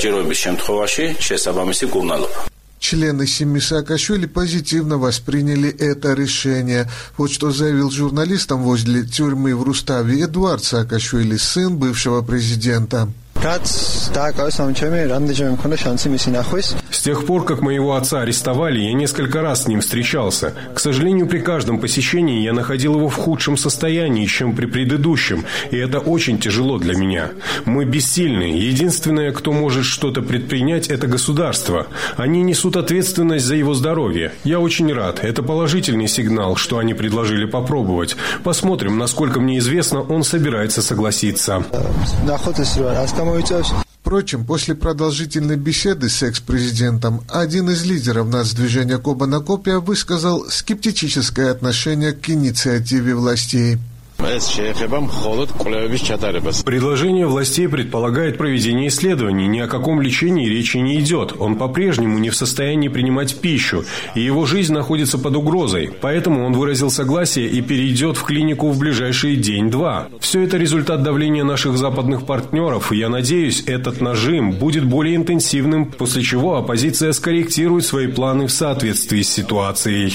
Члены семьи Саакашвили позитивно восприняли это решение. Вот что заявил журналистам возле тюрьмы в Руставе Эдуард Саакашвили, сын бывшего президента. С тех пор, как моего отца арестовали, я несколько раз с ним встречался. К сожалению, при каждом посещении я находил его в худшем состоянии, чем при предыдущем, и это очень тяжело для меня. Мы бессильны. Единственное, кто может что-то предпринять, это государство. Они несут ответственность за его здоровье. Я очень рад. Это положительный сигнал, что они предложили попробовать. Посмотрим, насколько мне известно, он собирается согласиться. Впрочем, после продолжительной беседы с экс-президентом один из лидеров нацдвижения Кобана Копия высказал скептическое отношение к инициативе властей. Предложение властей предполагает проведение исследований. Ни о каком лечении речи не идет. Он по-прежнему не в состоянии принимать пищу, и его жизнь находится под угрозой. Поэтому он выразил согласие и перейдет в клинику в ближайший день-два. Все это результат давления наших западных партнеров, и я надеюсь, этот нажим будет более интенсивным, после чего оппозиция скорректирует свои планы в соответствии с ситуацией.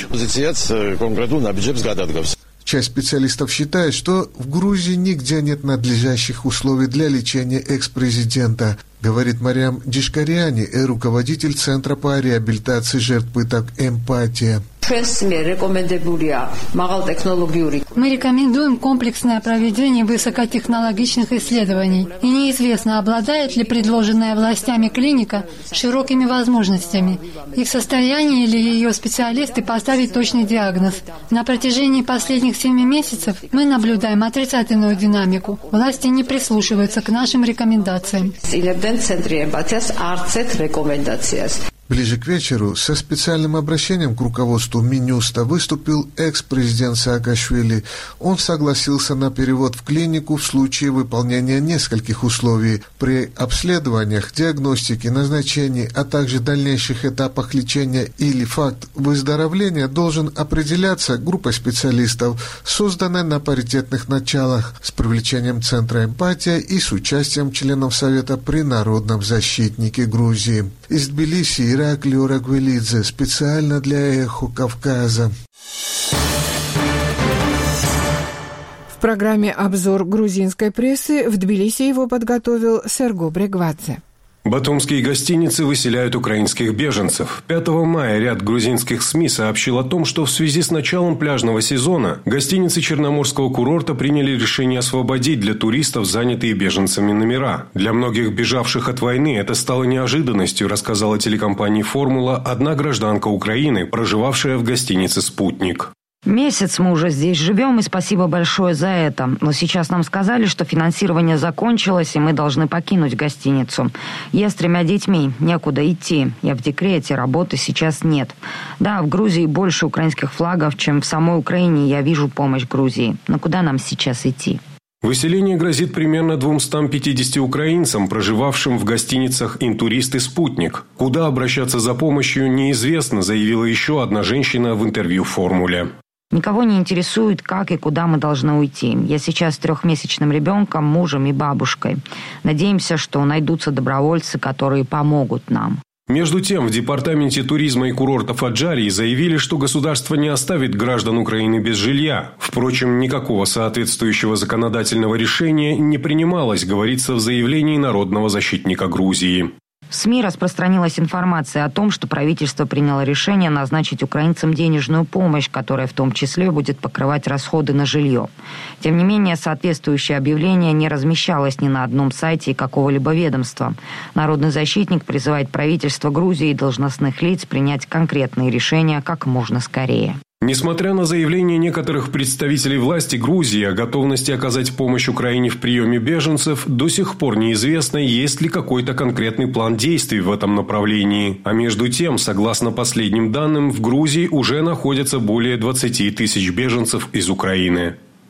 Часть специалистов считает, что в Грузии нигде нет надлежащих условий для лечения экс-президента, говорит Мариам Дишкариани, руководитель Центра по реабилитации жертв пыток «Эмпатия». Мы рекомендуем комплексное проведение высокотехнологичных исследований. И неизвестно, обладает ли предложенная властями клиника широкими возможностями и в состоянии ли ее специалисты поставить точный диагноз. На протяжении последних семи месяцев мы наблюдаем отрицательную динамику. Власти не прислушиваются к нашим рекомендациям. Ближе к вечеру со специальным обращением к руководству Минюста выступил экс-президент Саакашвили. Он согласился на перевод в клинику в случае выполнения нескольких условий. При обследованиях, диагностике, назначении, а также дальнейших этапах лечения или факт выздоровления должен определяться группой специалистов, созданной на паритетных началах, с привлечением Центра «Эмпатия» и с участием членов Совета при народном защитнике Грузии. Из Тбилиси Ираклий Ораквелидзе специально для «Эхо Кавказа». В программе «Обзор грузинской прессы» в Тбилиси его подготовил Серго Брегвадзе. Батумские гостиницы выселяют украинских беженцев. пятого мая ряд грузинских СМИ сообщил о том, что в связи с началом пляжного сезона гостиницы Черноморского курорта приняли решение освободить для туристов занятые беженцами номера. Для многих бежавших от войны это стало неожиданностью, рассказала телекомпании «Формула» одна гражданка Украины, проживавшая в гостинице «Спутник». Месяц мы уже здесь живем, и спасибо большое за это. Но сейчас нам сказали, что финансирование закончилось, и мы должны покинуть гостиницу. Я с тремя детьми, некуда идти. Я в декрете, работы сейчас нет. Да, в Грузии больше украинских флагов, чем в самой Украине. Я вижу помощь Грузии. Но куда нам сейчас идти? Выселение грозит примерно двумстам пятидесяти украинцам, проживавшим в гостиницах «Интурист» и «Спутник». Куда обращаться за помощью, неизвестно, заявила еще одна женщина в интервью «Формуле». Никого не интересует, как и куда мы должны уйти. Я сейчас с трехмесячным ребенком, мужем и бабушкой. Надеемся, что найдутся добровольцы, которые помогут нам. Между тем, в Департаменте туризма и курортов Аджарии заявили, что государство не оставит граждан Украины без жилья. Впрочем, никакого соответствующего законодательного решения не принималось, говорится в заявлении Народного защитника Грузии. В СМИ распространилась информация о том, что правительство приняло решение назначить украинцам денежную помощь, которая в том числе будет покрывать расходы на жилье. Тем не менее, соответствующее объявление не размещалось ни на одном сайте какого-либо ведомства. Народный защитник призывает правительство Грузии и должностных лиц принять конкретные решения как можно скорее. Несмотря на заявления некоторых представителей власти Грузии о готовности оказать помощь Украине в приеме беженцев, до сих пор неизвестно, есть ли какой-то конкретный план действий в этом направлении. А между тем, согласно последним данным, в Грузии уже находятся более двадцати тысяч беженцев из Украины.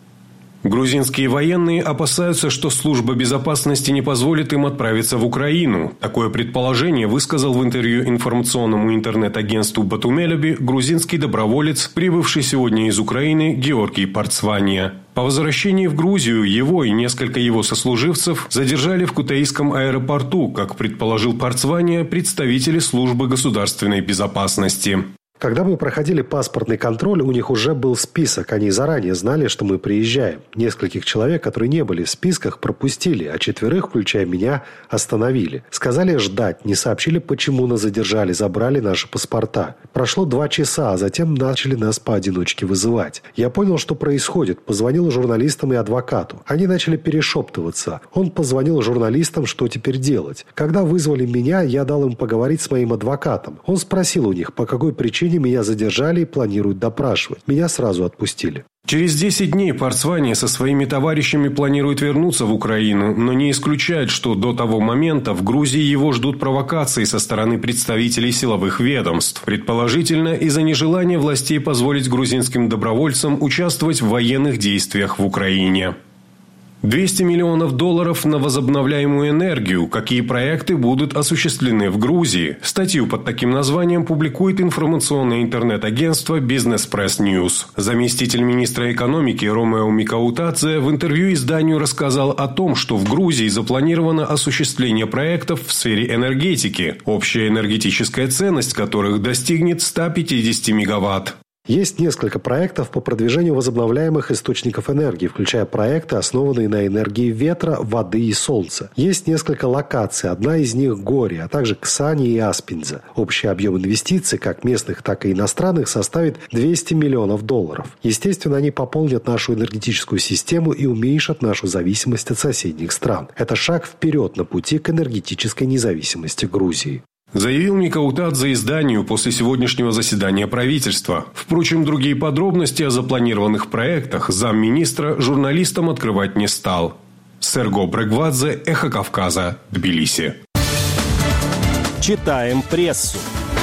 Грузинские военные опасаются, что служба безопасности не позволит им отправиться в Украину. Такое предположение высказал в интервью информационному интернет-агентству «Батумелюби» грузинский доброволец, прибывший сегодня из Украины Георгий Парцвания. По возвращении в Грузию его и несколько его сослуживцев задержали в Кутаисском аэропорту, как предположил Парцвания, представители службы государственной безопасности. Когда мы проходили паспортный контроль, у них уже был список. Они заранее знали, что мы приезжаем. Нескольких человек, которые не были в списках, пропустили, а четверых, включая меня, остановили. Сказали ждать, не сообщили, почему нас задержали, забрали наши паспорта. Прошло два часа, а затем начали нас поодиночке вызывать. Я понял, что происходит. Позвонил журналистам и адвокату. Они начали перешептываться. Он позвонил журналистам, что теперь делать. Когда вызвали меня, я дал им поговорить с моим адвокатом. Он спросил у них, по какой причине меня задержали и планируют допрашивать. Меня сразу отпустили. Через десять дней Парцвания со своими товарищами планирует вернуться в Украину, но не исключает, что до того момента в Грузии его ждут провокации со стороны представителей силовых ведомств. Предположительно, из-за нежелания властей позволить грузинским добровольцам участвовать в военных действиях в Украине. двести миллионов долларов на возобновляемую энергию. Какие проекты будут осуществлены в Грузии? Статью под таким названием публикует информационное интернет-агентство Business Press News. Заместитель министра экономики Ромео Микаутадзе в интервью изданию рассказал о том, что в Грузии запланировано осуществление проектов в сфере энергетики, общая энергетическая ценность которых достигнет ста пятидесяти мегаватт. Есть несколько проектов по продвижению возобновляемых источников энергии, включая проекты, основанные на энергии ветра, воды и солнца. Есть несколько локаций, одна из них – Гори, а также Ксани и Аспинза. Общий объем инвестиций, как местных, так и иностранных, составит двести миллионов долларов. Естественно, они пополнят нашу энергетическую систему и уменьшат нашу зависимость от соседних стран. Это шаг вперед на пути к энергетической независимости Грузии. Заявил Микаутадзе изданию после сегодняшнего заседания правительства. Впрочем, другие подробности о запланированных проектах замминистра журналистам открывать не стал. Серго Брегвадзе, Эхо Кавказа, Тбилиси. Читаем прессу.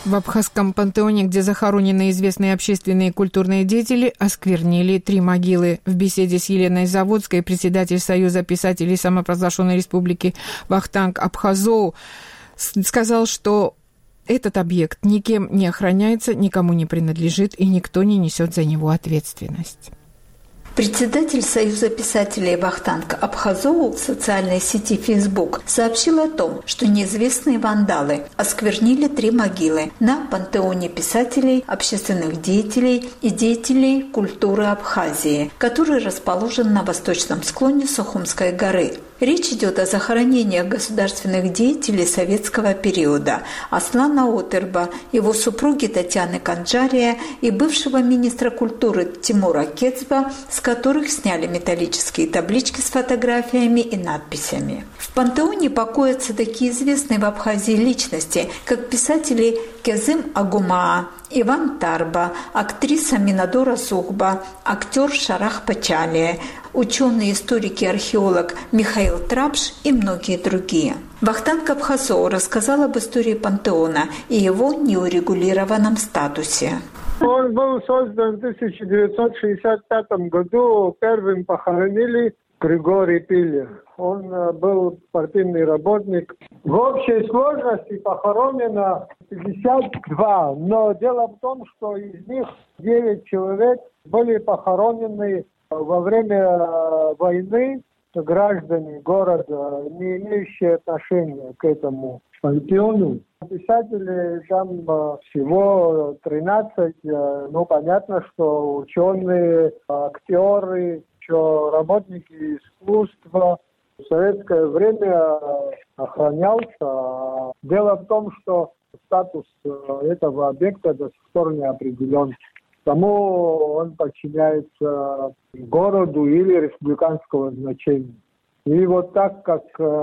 В Абхазском пантеоне, где захоронены известные общественные и культурные деятели, осквернили три могилы. В беседе с Еленой Заводской председатель Союза писателей самопровозглашенной республики Вахтанг Абхазоу сказал, что этот объект никем не охраняется, никому не принадлежит и никто не несет за него ответственность. Председатель Союза писателей Вахтанг Абхазоу в социальной сети Facebook сообщил о том, что неизвестные вандалы осквернили три могилы на пантеоне писателей, общественных деятелей и деятелей культуры Абхазии, который расположен на восточном склоне Сухумской горы. Речь идет о захоронениях государственных деятелей советского периода Аслана Отерба, его супруги Татьяны Канджария и бывшего министра культуры Тимура Кецба, с которых сняли металлические таблички с фотографиями и надписями. В пантеоне покоятся такие известные в Абхазии личности, как писатели Кезым Агумаа, Иван Тарба, актриса Минадора Сухба, актер Шарах Пачалия, ученый, историк и археолог Михаил Трабш и многие другие. Вахтанг Абхазоу рассказал об истории пантеона и его неурегулированном статусе. Он был создан в тысяча девятьсот шестьдесят пятом году. Первым похоронили Григорий Пилер. Он был партийный работник. В общей сложности похоронено пятьдесят два. Но дело в том, что из них девять человек были похоронены во время войны, граждане города, не имеющие отношения к этому пантеону. Писателей там всего тринадцать. Ну, понятно, что ученые, актеры, еще работники искусства. В советское время охранялся. Дело в том, что статус этого объекта до сих пор не определен. Тому он подчиняется городу или республиканского значения. И вот так как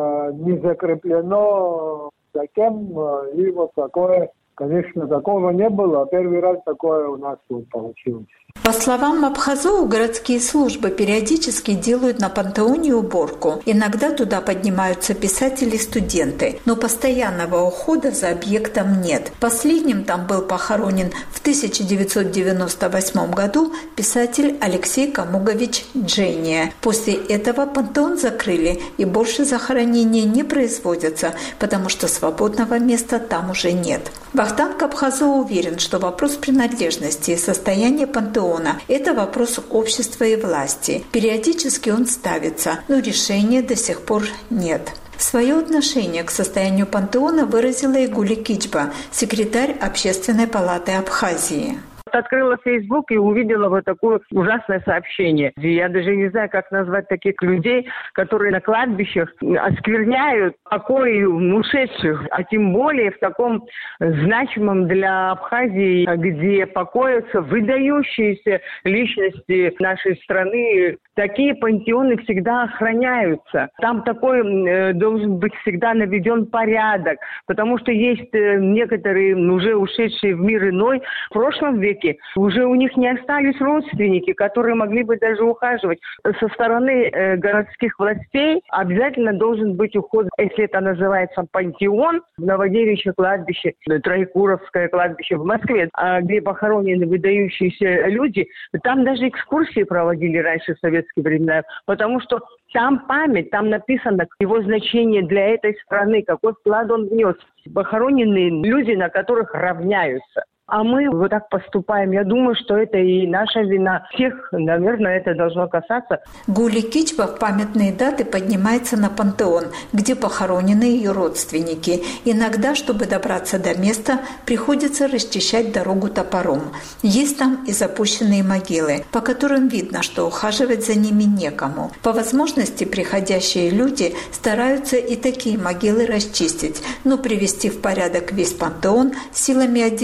не закреплено за кем, и вот такое, конечно, такого не было. Первый раз такое у нас вот получилось. По словам Абхазоу, городские службы периодически делают на пантеоне уборку. Иногда туда поднимаются писатели и студенты, но постоянного ухода за объектом нет. Последним там был похоронен в тысяча девятьсот девяносто восьмом году писатель Алексей Камугович Джения. После этого пантеон закрыли и больше захоронения не производятся, потому что свободного места там уже нет. Вахтанг Абхазоу уверен, что вопрос принадлежности и состояния пантеона – это вопрос общества и власти. Периодически он ставится, но решения до сих пор нет. Свое отношение к состоянию пантеона выразила и Гули Кичба, секретарь Общественной палаты Абхазии. Открыла Facebook и увидела вот такое ужасное сообщение. Я даже не знаю, как назвать таких людей, которые на кладбищах оскверняют покои ушедших, а тем более в таком значимом для Абхазии, где покоятся выдающиеся личности нашей страны. Такие пантеоны всегда охраняются. Там такой э, должен быть всегда наведен порядок, потому что есть э, некоторые уже ушедшие в мир иной в прошлом веке, уже у них не остались родственники, которые могли бы даже ухаживать. Со стороны э, городских властей обязательно должен быть уход, если это называется пантеон, Новодевичье кладбище, Троекуровское кладбище в Москве, где похоронены выдающиеся люди. Там даже экскурсии проводили раньше в советские времена, потому что там память, там написано его значение для этой страны, какой вклад он внес. Похоронены люди, на которых равняются. А мы вот так поступаем. Я думаю, что это и наша вина. Всех, наверное, это должно касаться. Гули Кичба в памятные даты поднимается на пантеон, где похоронены ее родственники. Иногда, чтобы добраться до места, приходится расчищать дорогу топором. Есть там и запущенные могилы, по которым видно, что ухаживать за ними некому. По возможности приходящие люди стараются и такие могилы расчистить, но привести в порядок весь пантеон силами отдельных людей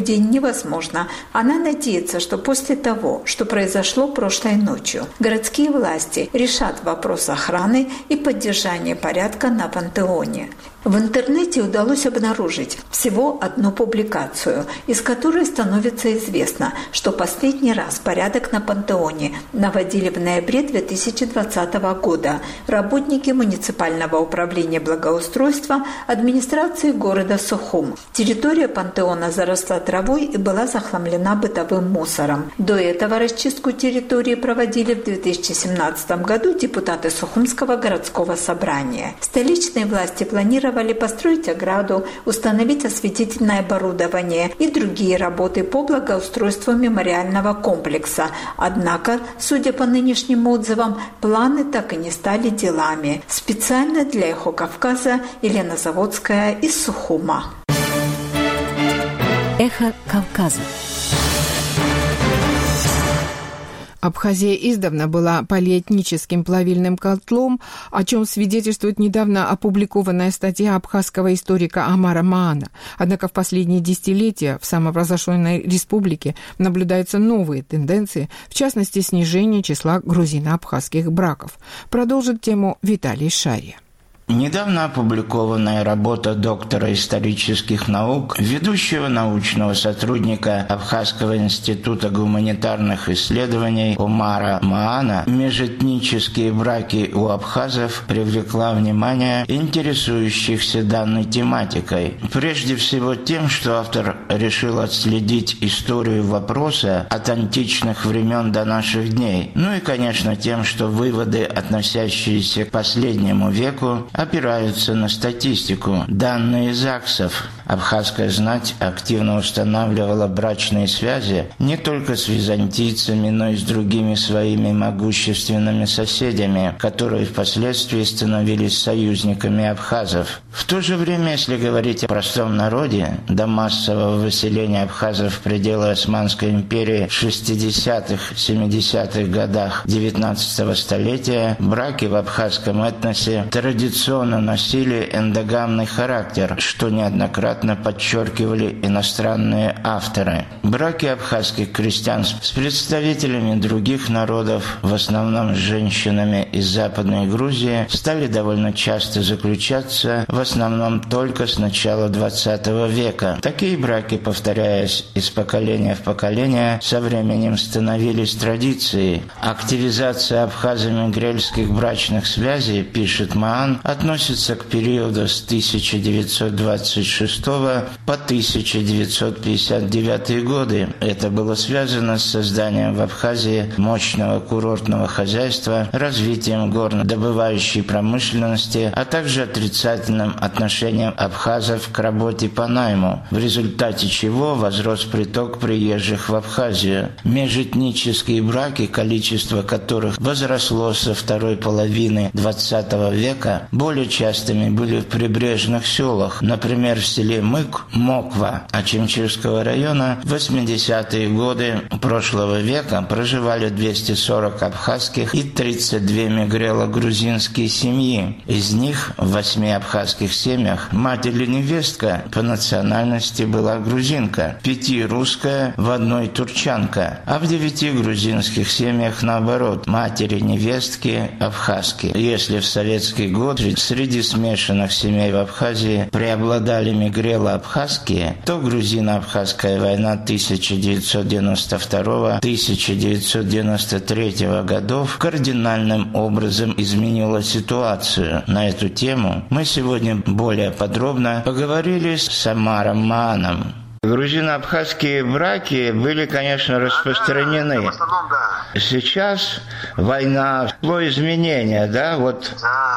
людей невозможно. Она надеется, что после того, что произошло прошлой ночью, городские власти решат вопрос охраны и поддержания порядка на Пантеоне. В интернете удалось обнаружить всего одну публикацию, из которой становится известно, что последний раз порядок на Пантеоне наводили в ноябре две тысячи двадцатого года работники муниципального управления благоустройства администрации города Сухум. Территория Пантеона заросла травой и была захламлена бытовым мусором. До этого расчистку территории проводили в две тысячи семнадцатом году депутаты Сухумского городского собрания. Столичные власти планировали построить ограду, установить осветительное оборудование и другие работы по благоустройству мемориального комплекса. Однако, судя по нынешним отзывам, планы так и не стали делами. Специально для «Эхо Кавказа» Елена Заводская из Сухума. «Эхо Кавказа». Абхазия издавна была полиэтническим плавильным котлом, о чем свидетельствует недавно опубликованная статья абхазского историка Амара Маана. Однако в последние десятилетия в самопровозглашенной республике наблюдаются новые тенденции, в частности, снижение числа грузино-абхазских браков. Продолжит тему Виталий Шария. Недавно опубликованная работа доктора исторических наук, ведущего научного сотрудника Абхазского института гуманитарных исследований Омара Маана «Межэтнические браки у абхазов» привлекла внимание интересующихся данной тематикой. Прежде всего тем, что автор решил отследить историю вопроса от античных времен до наших дней. Ну и, конечно, тем, что выводы, относящиеся к последнему веку, опираются на статистику. Данные ЗАГСов. Абхазская знать активно устанавливала брачные связи не только с византийцами, но и с другими своими могущественными соседями, которые впоследствии становились союзниками абхазов. В то же время, если говорить о простом народе, до массового выселения абхазов в пределы Османской империи в шестидесятых-семидесятых годах девятнадцатого столетия, браки в абхазском этносе традиционно носили эндогамный характер, что неоднократно подчеркивали иностранные авторы. Браки абхазских крестьян с представителями других народов, в основном с женщинами из Западной Грузии, стали довольно часто заключаться, в основном только с начала двадцатого века. Такие браки, повторяясь из поколения в поколение, со временем становились традицией. Активизация абхазами грельских брачных связей, пишет Маан, относится к периоду с тысяча девятьсот двадцать шестого по тысяча девятьсот пятьдесят девятый годы. Это было связано с созданием в Абхазии мощного курортного хозяйства, развитием горнодобывающей промышленности, а также отрицательным отношением абхазов к работе по найму, в результате чего возрос приток приезжих в Абхазию. Межэтнические браки, количество которых возросло со второй половины двадцатого века, более частыми были в прибрежных селах, например, в селе Мык, Моква, Ачимчирского района. В восьмидесятые годы прошлого века проживали двести сорок абхазских и тридцать две мигрело-грузинские семьи. Из них в восьми абхазских семьях мать или невестка по национальности была грузинка, в пяти русская, в одной турчанка, а в девяти грузинских семьях наоборот, матери невестки абхазки. Если в советский год среди смешанных семей в Абхазии преобладали мигрело-абхазские, то грузино-абхазская война тысяча девятьсот девяносто второго — тысяча девятьсот девяносто третьего годов кардинальным образом изменила ситуацию. На эту тему мы сегодня более подробно поговорили с Амаром Мааном. Грузино-абхазские браки были, конечно, распространены. Да, в основном, да. Сейчас война, шло изменения, да, вот. Да,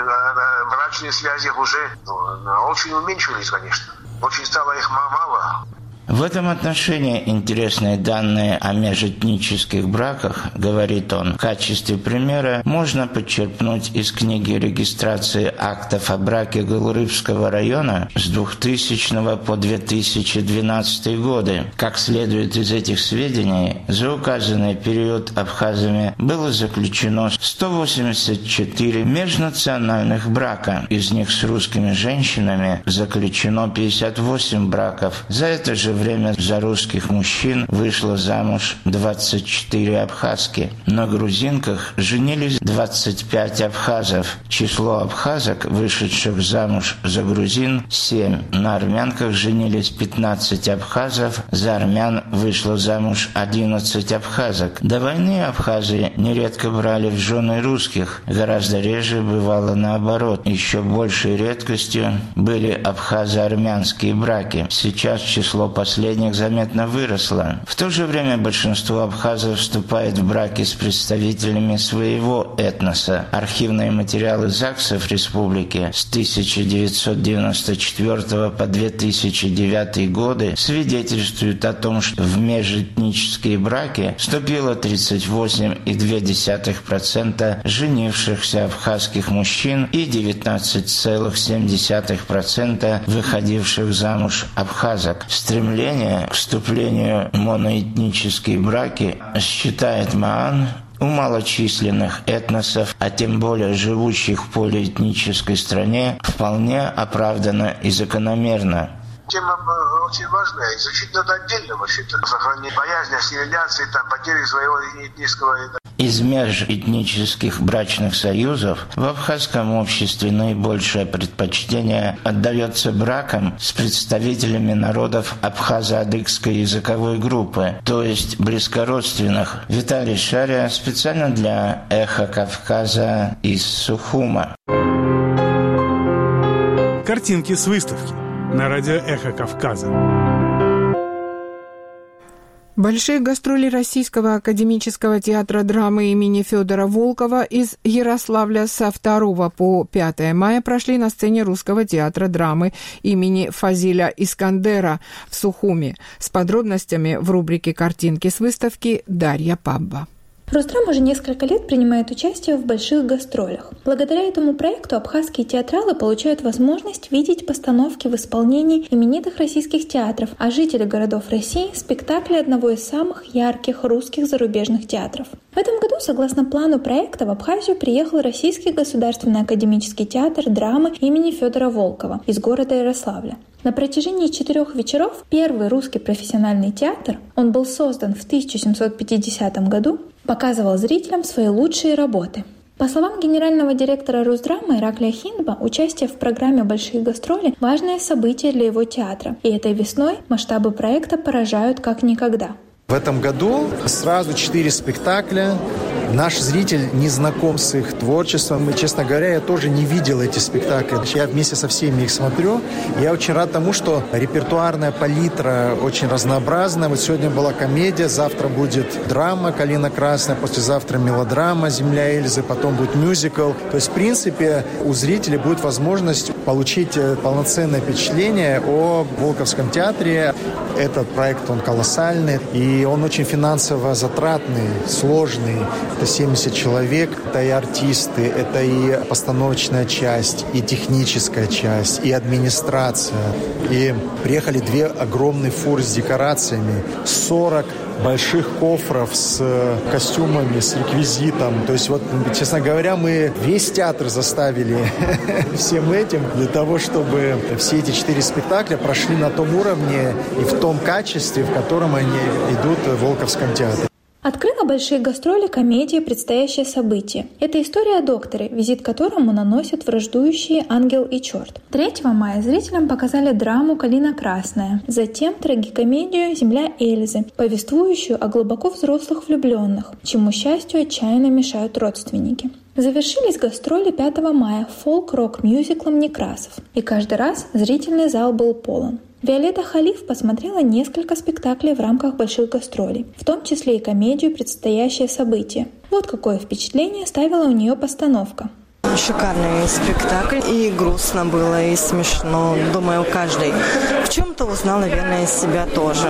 брачные связи уже очень уменьшились, конечно. Очень стало их мало. В этом отношении интересные данные о межэтнических браках, говорит он. В качестве примера можно подчеркнуть из книги регистрации актов о браке Гулрыбского района с двухтысячного по две тысячи двенадцатый годы. Как следует из этих сведений, за указанный период абхазами было заключено сто восемьдесят четыре межнациональных брака. Из них с русскими женщинами заключено пятьдесят восемь браков. За это же время за русских мужчин вышло замуж двадцать четыре абхазки. На грузинках женились двадцать пять абхазов. Число абхазок, вышедших замуж за грузин, семь. На армянках женились пятнадцать абхазов, за армян вышло замуж одиннадцать абхазок. До войны абхазы нередко брали в жены русских, гораздо реже бывало наоборот. Еще большей редкостью были абхазо-армянские браки. Сейчас число последних заметно выросло. В то же время большинство абхазов вступает в браки с представителями своего этноса. Архивные материалы ЗАГСов республики с тысяча девятьсот девяносто четвёртого по две тысячи девятый годы свидетельствуют о том, что в межэтнические браки вступило тридцать восемь целых две десятых процента женившихся абхазских мужчин и девятнадцать целых семь десятых процента выходивших замуж абхазок. Стремление к вступлению в моноэтнические браки, считает МААН, у малочисленных этносов, а тем более живущих в полиэтнической стране, вполне оправдано и закономерно. Тема очень важная, изучить надо отдельно вообще-то. Сохранить боязнь ассимиляции, там, потери своего этнического... Из межэтнических брачных союзов в абхазском обществе наибольшее предпочтение отдается бракам с представителями народов абхазо-адыгской языковой группы, то есть близкородственных. Виталий Шария специально для «Эхо Кавказа» из Сухума. Картинки с выставки на радио «Эхо Кавказа». Большие гастроли Российского академического театра драмы имени Федора Волкова из Ярославля со второго по пятое мая прошли на сцене Русского театра драмы имени Фазиля Искандера в Сухуми. С подробностями в рубрике «Картинки с выставки» Дарья Пабба. Росдрам уже несколько лет принимает участие в больших гастролях. Благодаря этому проекту абхазские театралы получают возможность видеть постановки в исполнении именитых российских театров, а жители городов России – спектакли одного из самых ярких русских зарубежных театров. В этом году, согласно плану проекта, в Абхазию приехал Российский государственный академический театр драмы имени Федора Волкова из города Ярославля. На протяжении четырех вечеров первый русский профессиональный театр, он был создан в тысяча семьсот пятидесятом году, показывал зрителям свои лучшие работы. По словам генерального директора Росдрама Ираклия Хиндба, участие в программе «Большие гастроли» – важное событие для его театра. И этой весной масштабы проекта поражают как никогда. В этом году сразу четыре спектакля. Наш зритель не знаком с их творчеством. И, честно говоря, я тоже не видел эти спектакли. Я вместе со всеми их смотрю. Я очень рад тому, что репертуарная палитра очень разнообразная. Вот сегодня была комедия, завтра будет драма «Калина красная», послезавтра мелодрама «Земля Эльзы», потом будет мюзикл. То есть, в принципе, у зрителей будет возможность получить полноценное впечатление о Волковском театре. Этот проект, он колоссальный, и он очень финансово затратный, сложный. Это семьдесят человек, это и артисты, это и постановочная часть, и техническая часть, и администрация. И приехали две огромные фуры с декорациями, сорок больших кофров с костюмами, с реквизитом. То есть вот, честно говоря, мы весь театр заставили всем этим для того, чтобы все эти четыре спектакля прошли на том уровне и в том качестве, в котором они идут в Волковском театре. Открыла большие гастроли комедия «Предстоящее событие». Это история о докторе, визит которому наносят враждующие ангел и черт. третьего мая зрителям показали драму «Калина красная», затем трагикомедию «Земля Эльзы», повествующую о глубоко взрослых влюбленных, чему счастью отчаянно мешают родственники. Завершились гастроли пятого мая фолк-рок-мюзиклом «Некрасов», и каждый раз зрительный зал был полон. Виолетта Халиф посмотрела несколько спектаклей в рамках больших гастролей, в том числе и комедию «Предстоящее событие». Вот какое впечатление оставила у нее постановка. Шикарный спектакль. И грустно было, и смешно. Думаю, каждый в чем-то узнал, наверное, из себя тоже.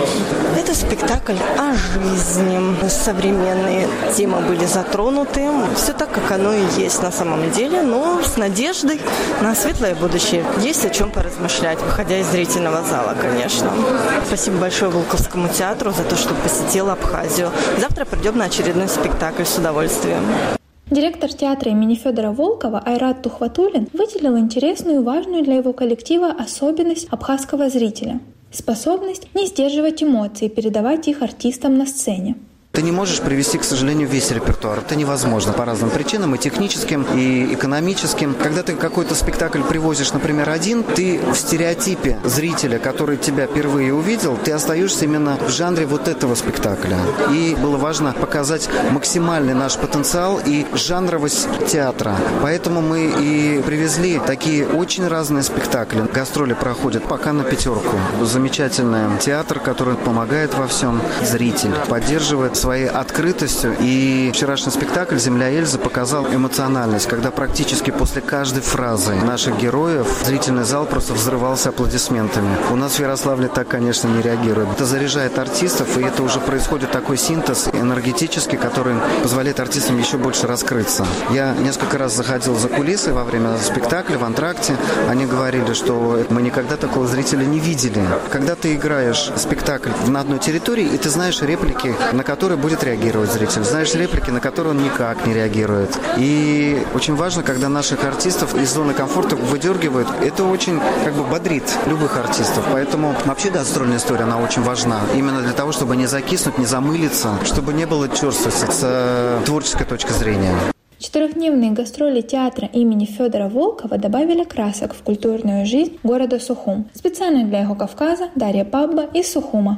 Это спектакль о жизни. Современные темы были затронуты. Все так, как оно и есть на самом деле, но с надеждой на светлое будущее. Есть о чем поразмышлять, выходя из зрительного зала, конечно. Спасибо большое Волковскому театру за то, что посетил Абхазию. Завтра придем на очередной спектакль с удовольствием. Директор театра имени Федора Волкова Айрат Тухватуллин выделил интересную и важную для его коллектива особенность абхазского зрителя. способность не сдерживать эмоции и передавать их артистам на сцене. Ты не можешь привести, к сожалению, весь репертуар. Это невозможно по разным причинам, и техническим, и экономическим. Когда ты какой-то спектакль привозишь, например, один, ты в стереотипе зрителя, который тебя впервые увидел, ты остаешься именно в жанре вот этого спектакля. И было важно показать максимальный наш потенциал и жанровость театра. Поэтому мы и привезли такие очень разные спектакли. Гастроли проходят пока на пятерку. Замечательный театр, который помогает во всем. Зритель поддерживает своей открытостью. И вчерашний спектакль «Земля Эльзы» показал эмоциональность, когда практически после каждой фразы наших героев зрительный зал просто взрывался аплодисментами. У нас в Ярославле так, конечно, не реагирует. Это заряжает артистов, и это уже происходит такой синтез энергетический, который позволяет артистам еще больше раскрыться. Я несколько раз заходил за кулисы во время спектакля в антракте. Они говорили, что мы никогда такого зрителя не видели. Когда ты играешь спектакль на одной территории, и ты знаешь реплики, на которые будет реагировать зритель. Знаешь реплики, на которые он никак не реагирует. И очень важно, когда наших артистов из зоны комфорта выдергивают, это очень как бы бодрит любых артистов. Поэтому вообще гастрольная история, она очень важна. Именно для того, чтобы не закиснуть, не замылиться, чтобы не было черствости с творческой точки зрения. Четырехдневные гастроли театра имени Федора Волкова добавили красок в культурную жизнь города Сухум. Специально для «Эхо Кавказа» Дарья Пабба из Сухума.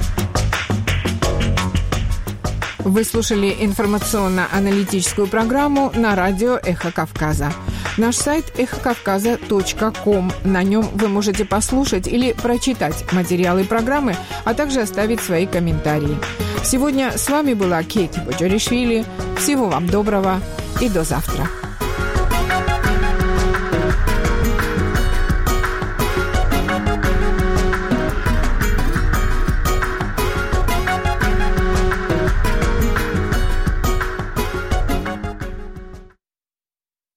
Вы слушали информационно-аналитическую программу на радио «Эхо Кавказа». Наш сайт эхо кавказа точка ком. На нем вы можете послушать или прочитать материалы программы, а также оставить свои комментарии. Сегодня с вами была Кейти Боджаришвили. Всего вам доброго и до завтра.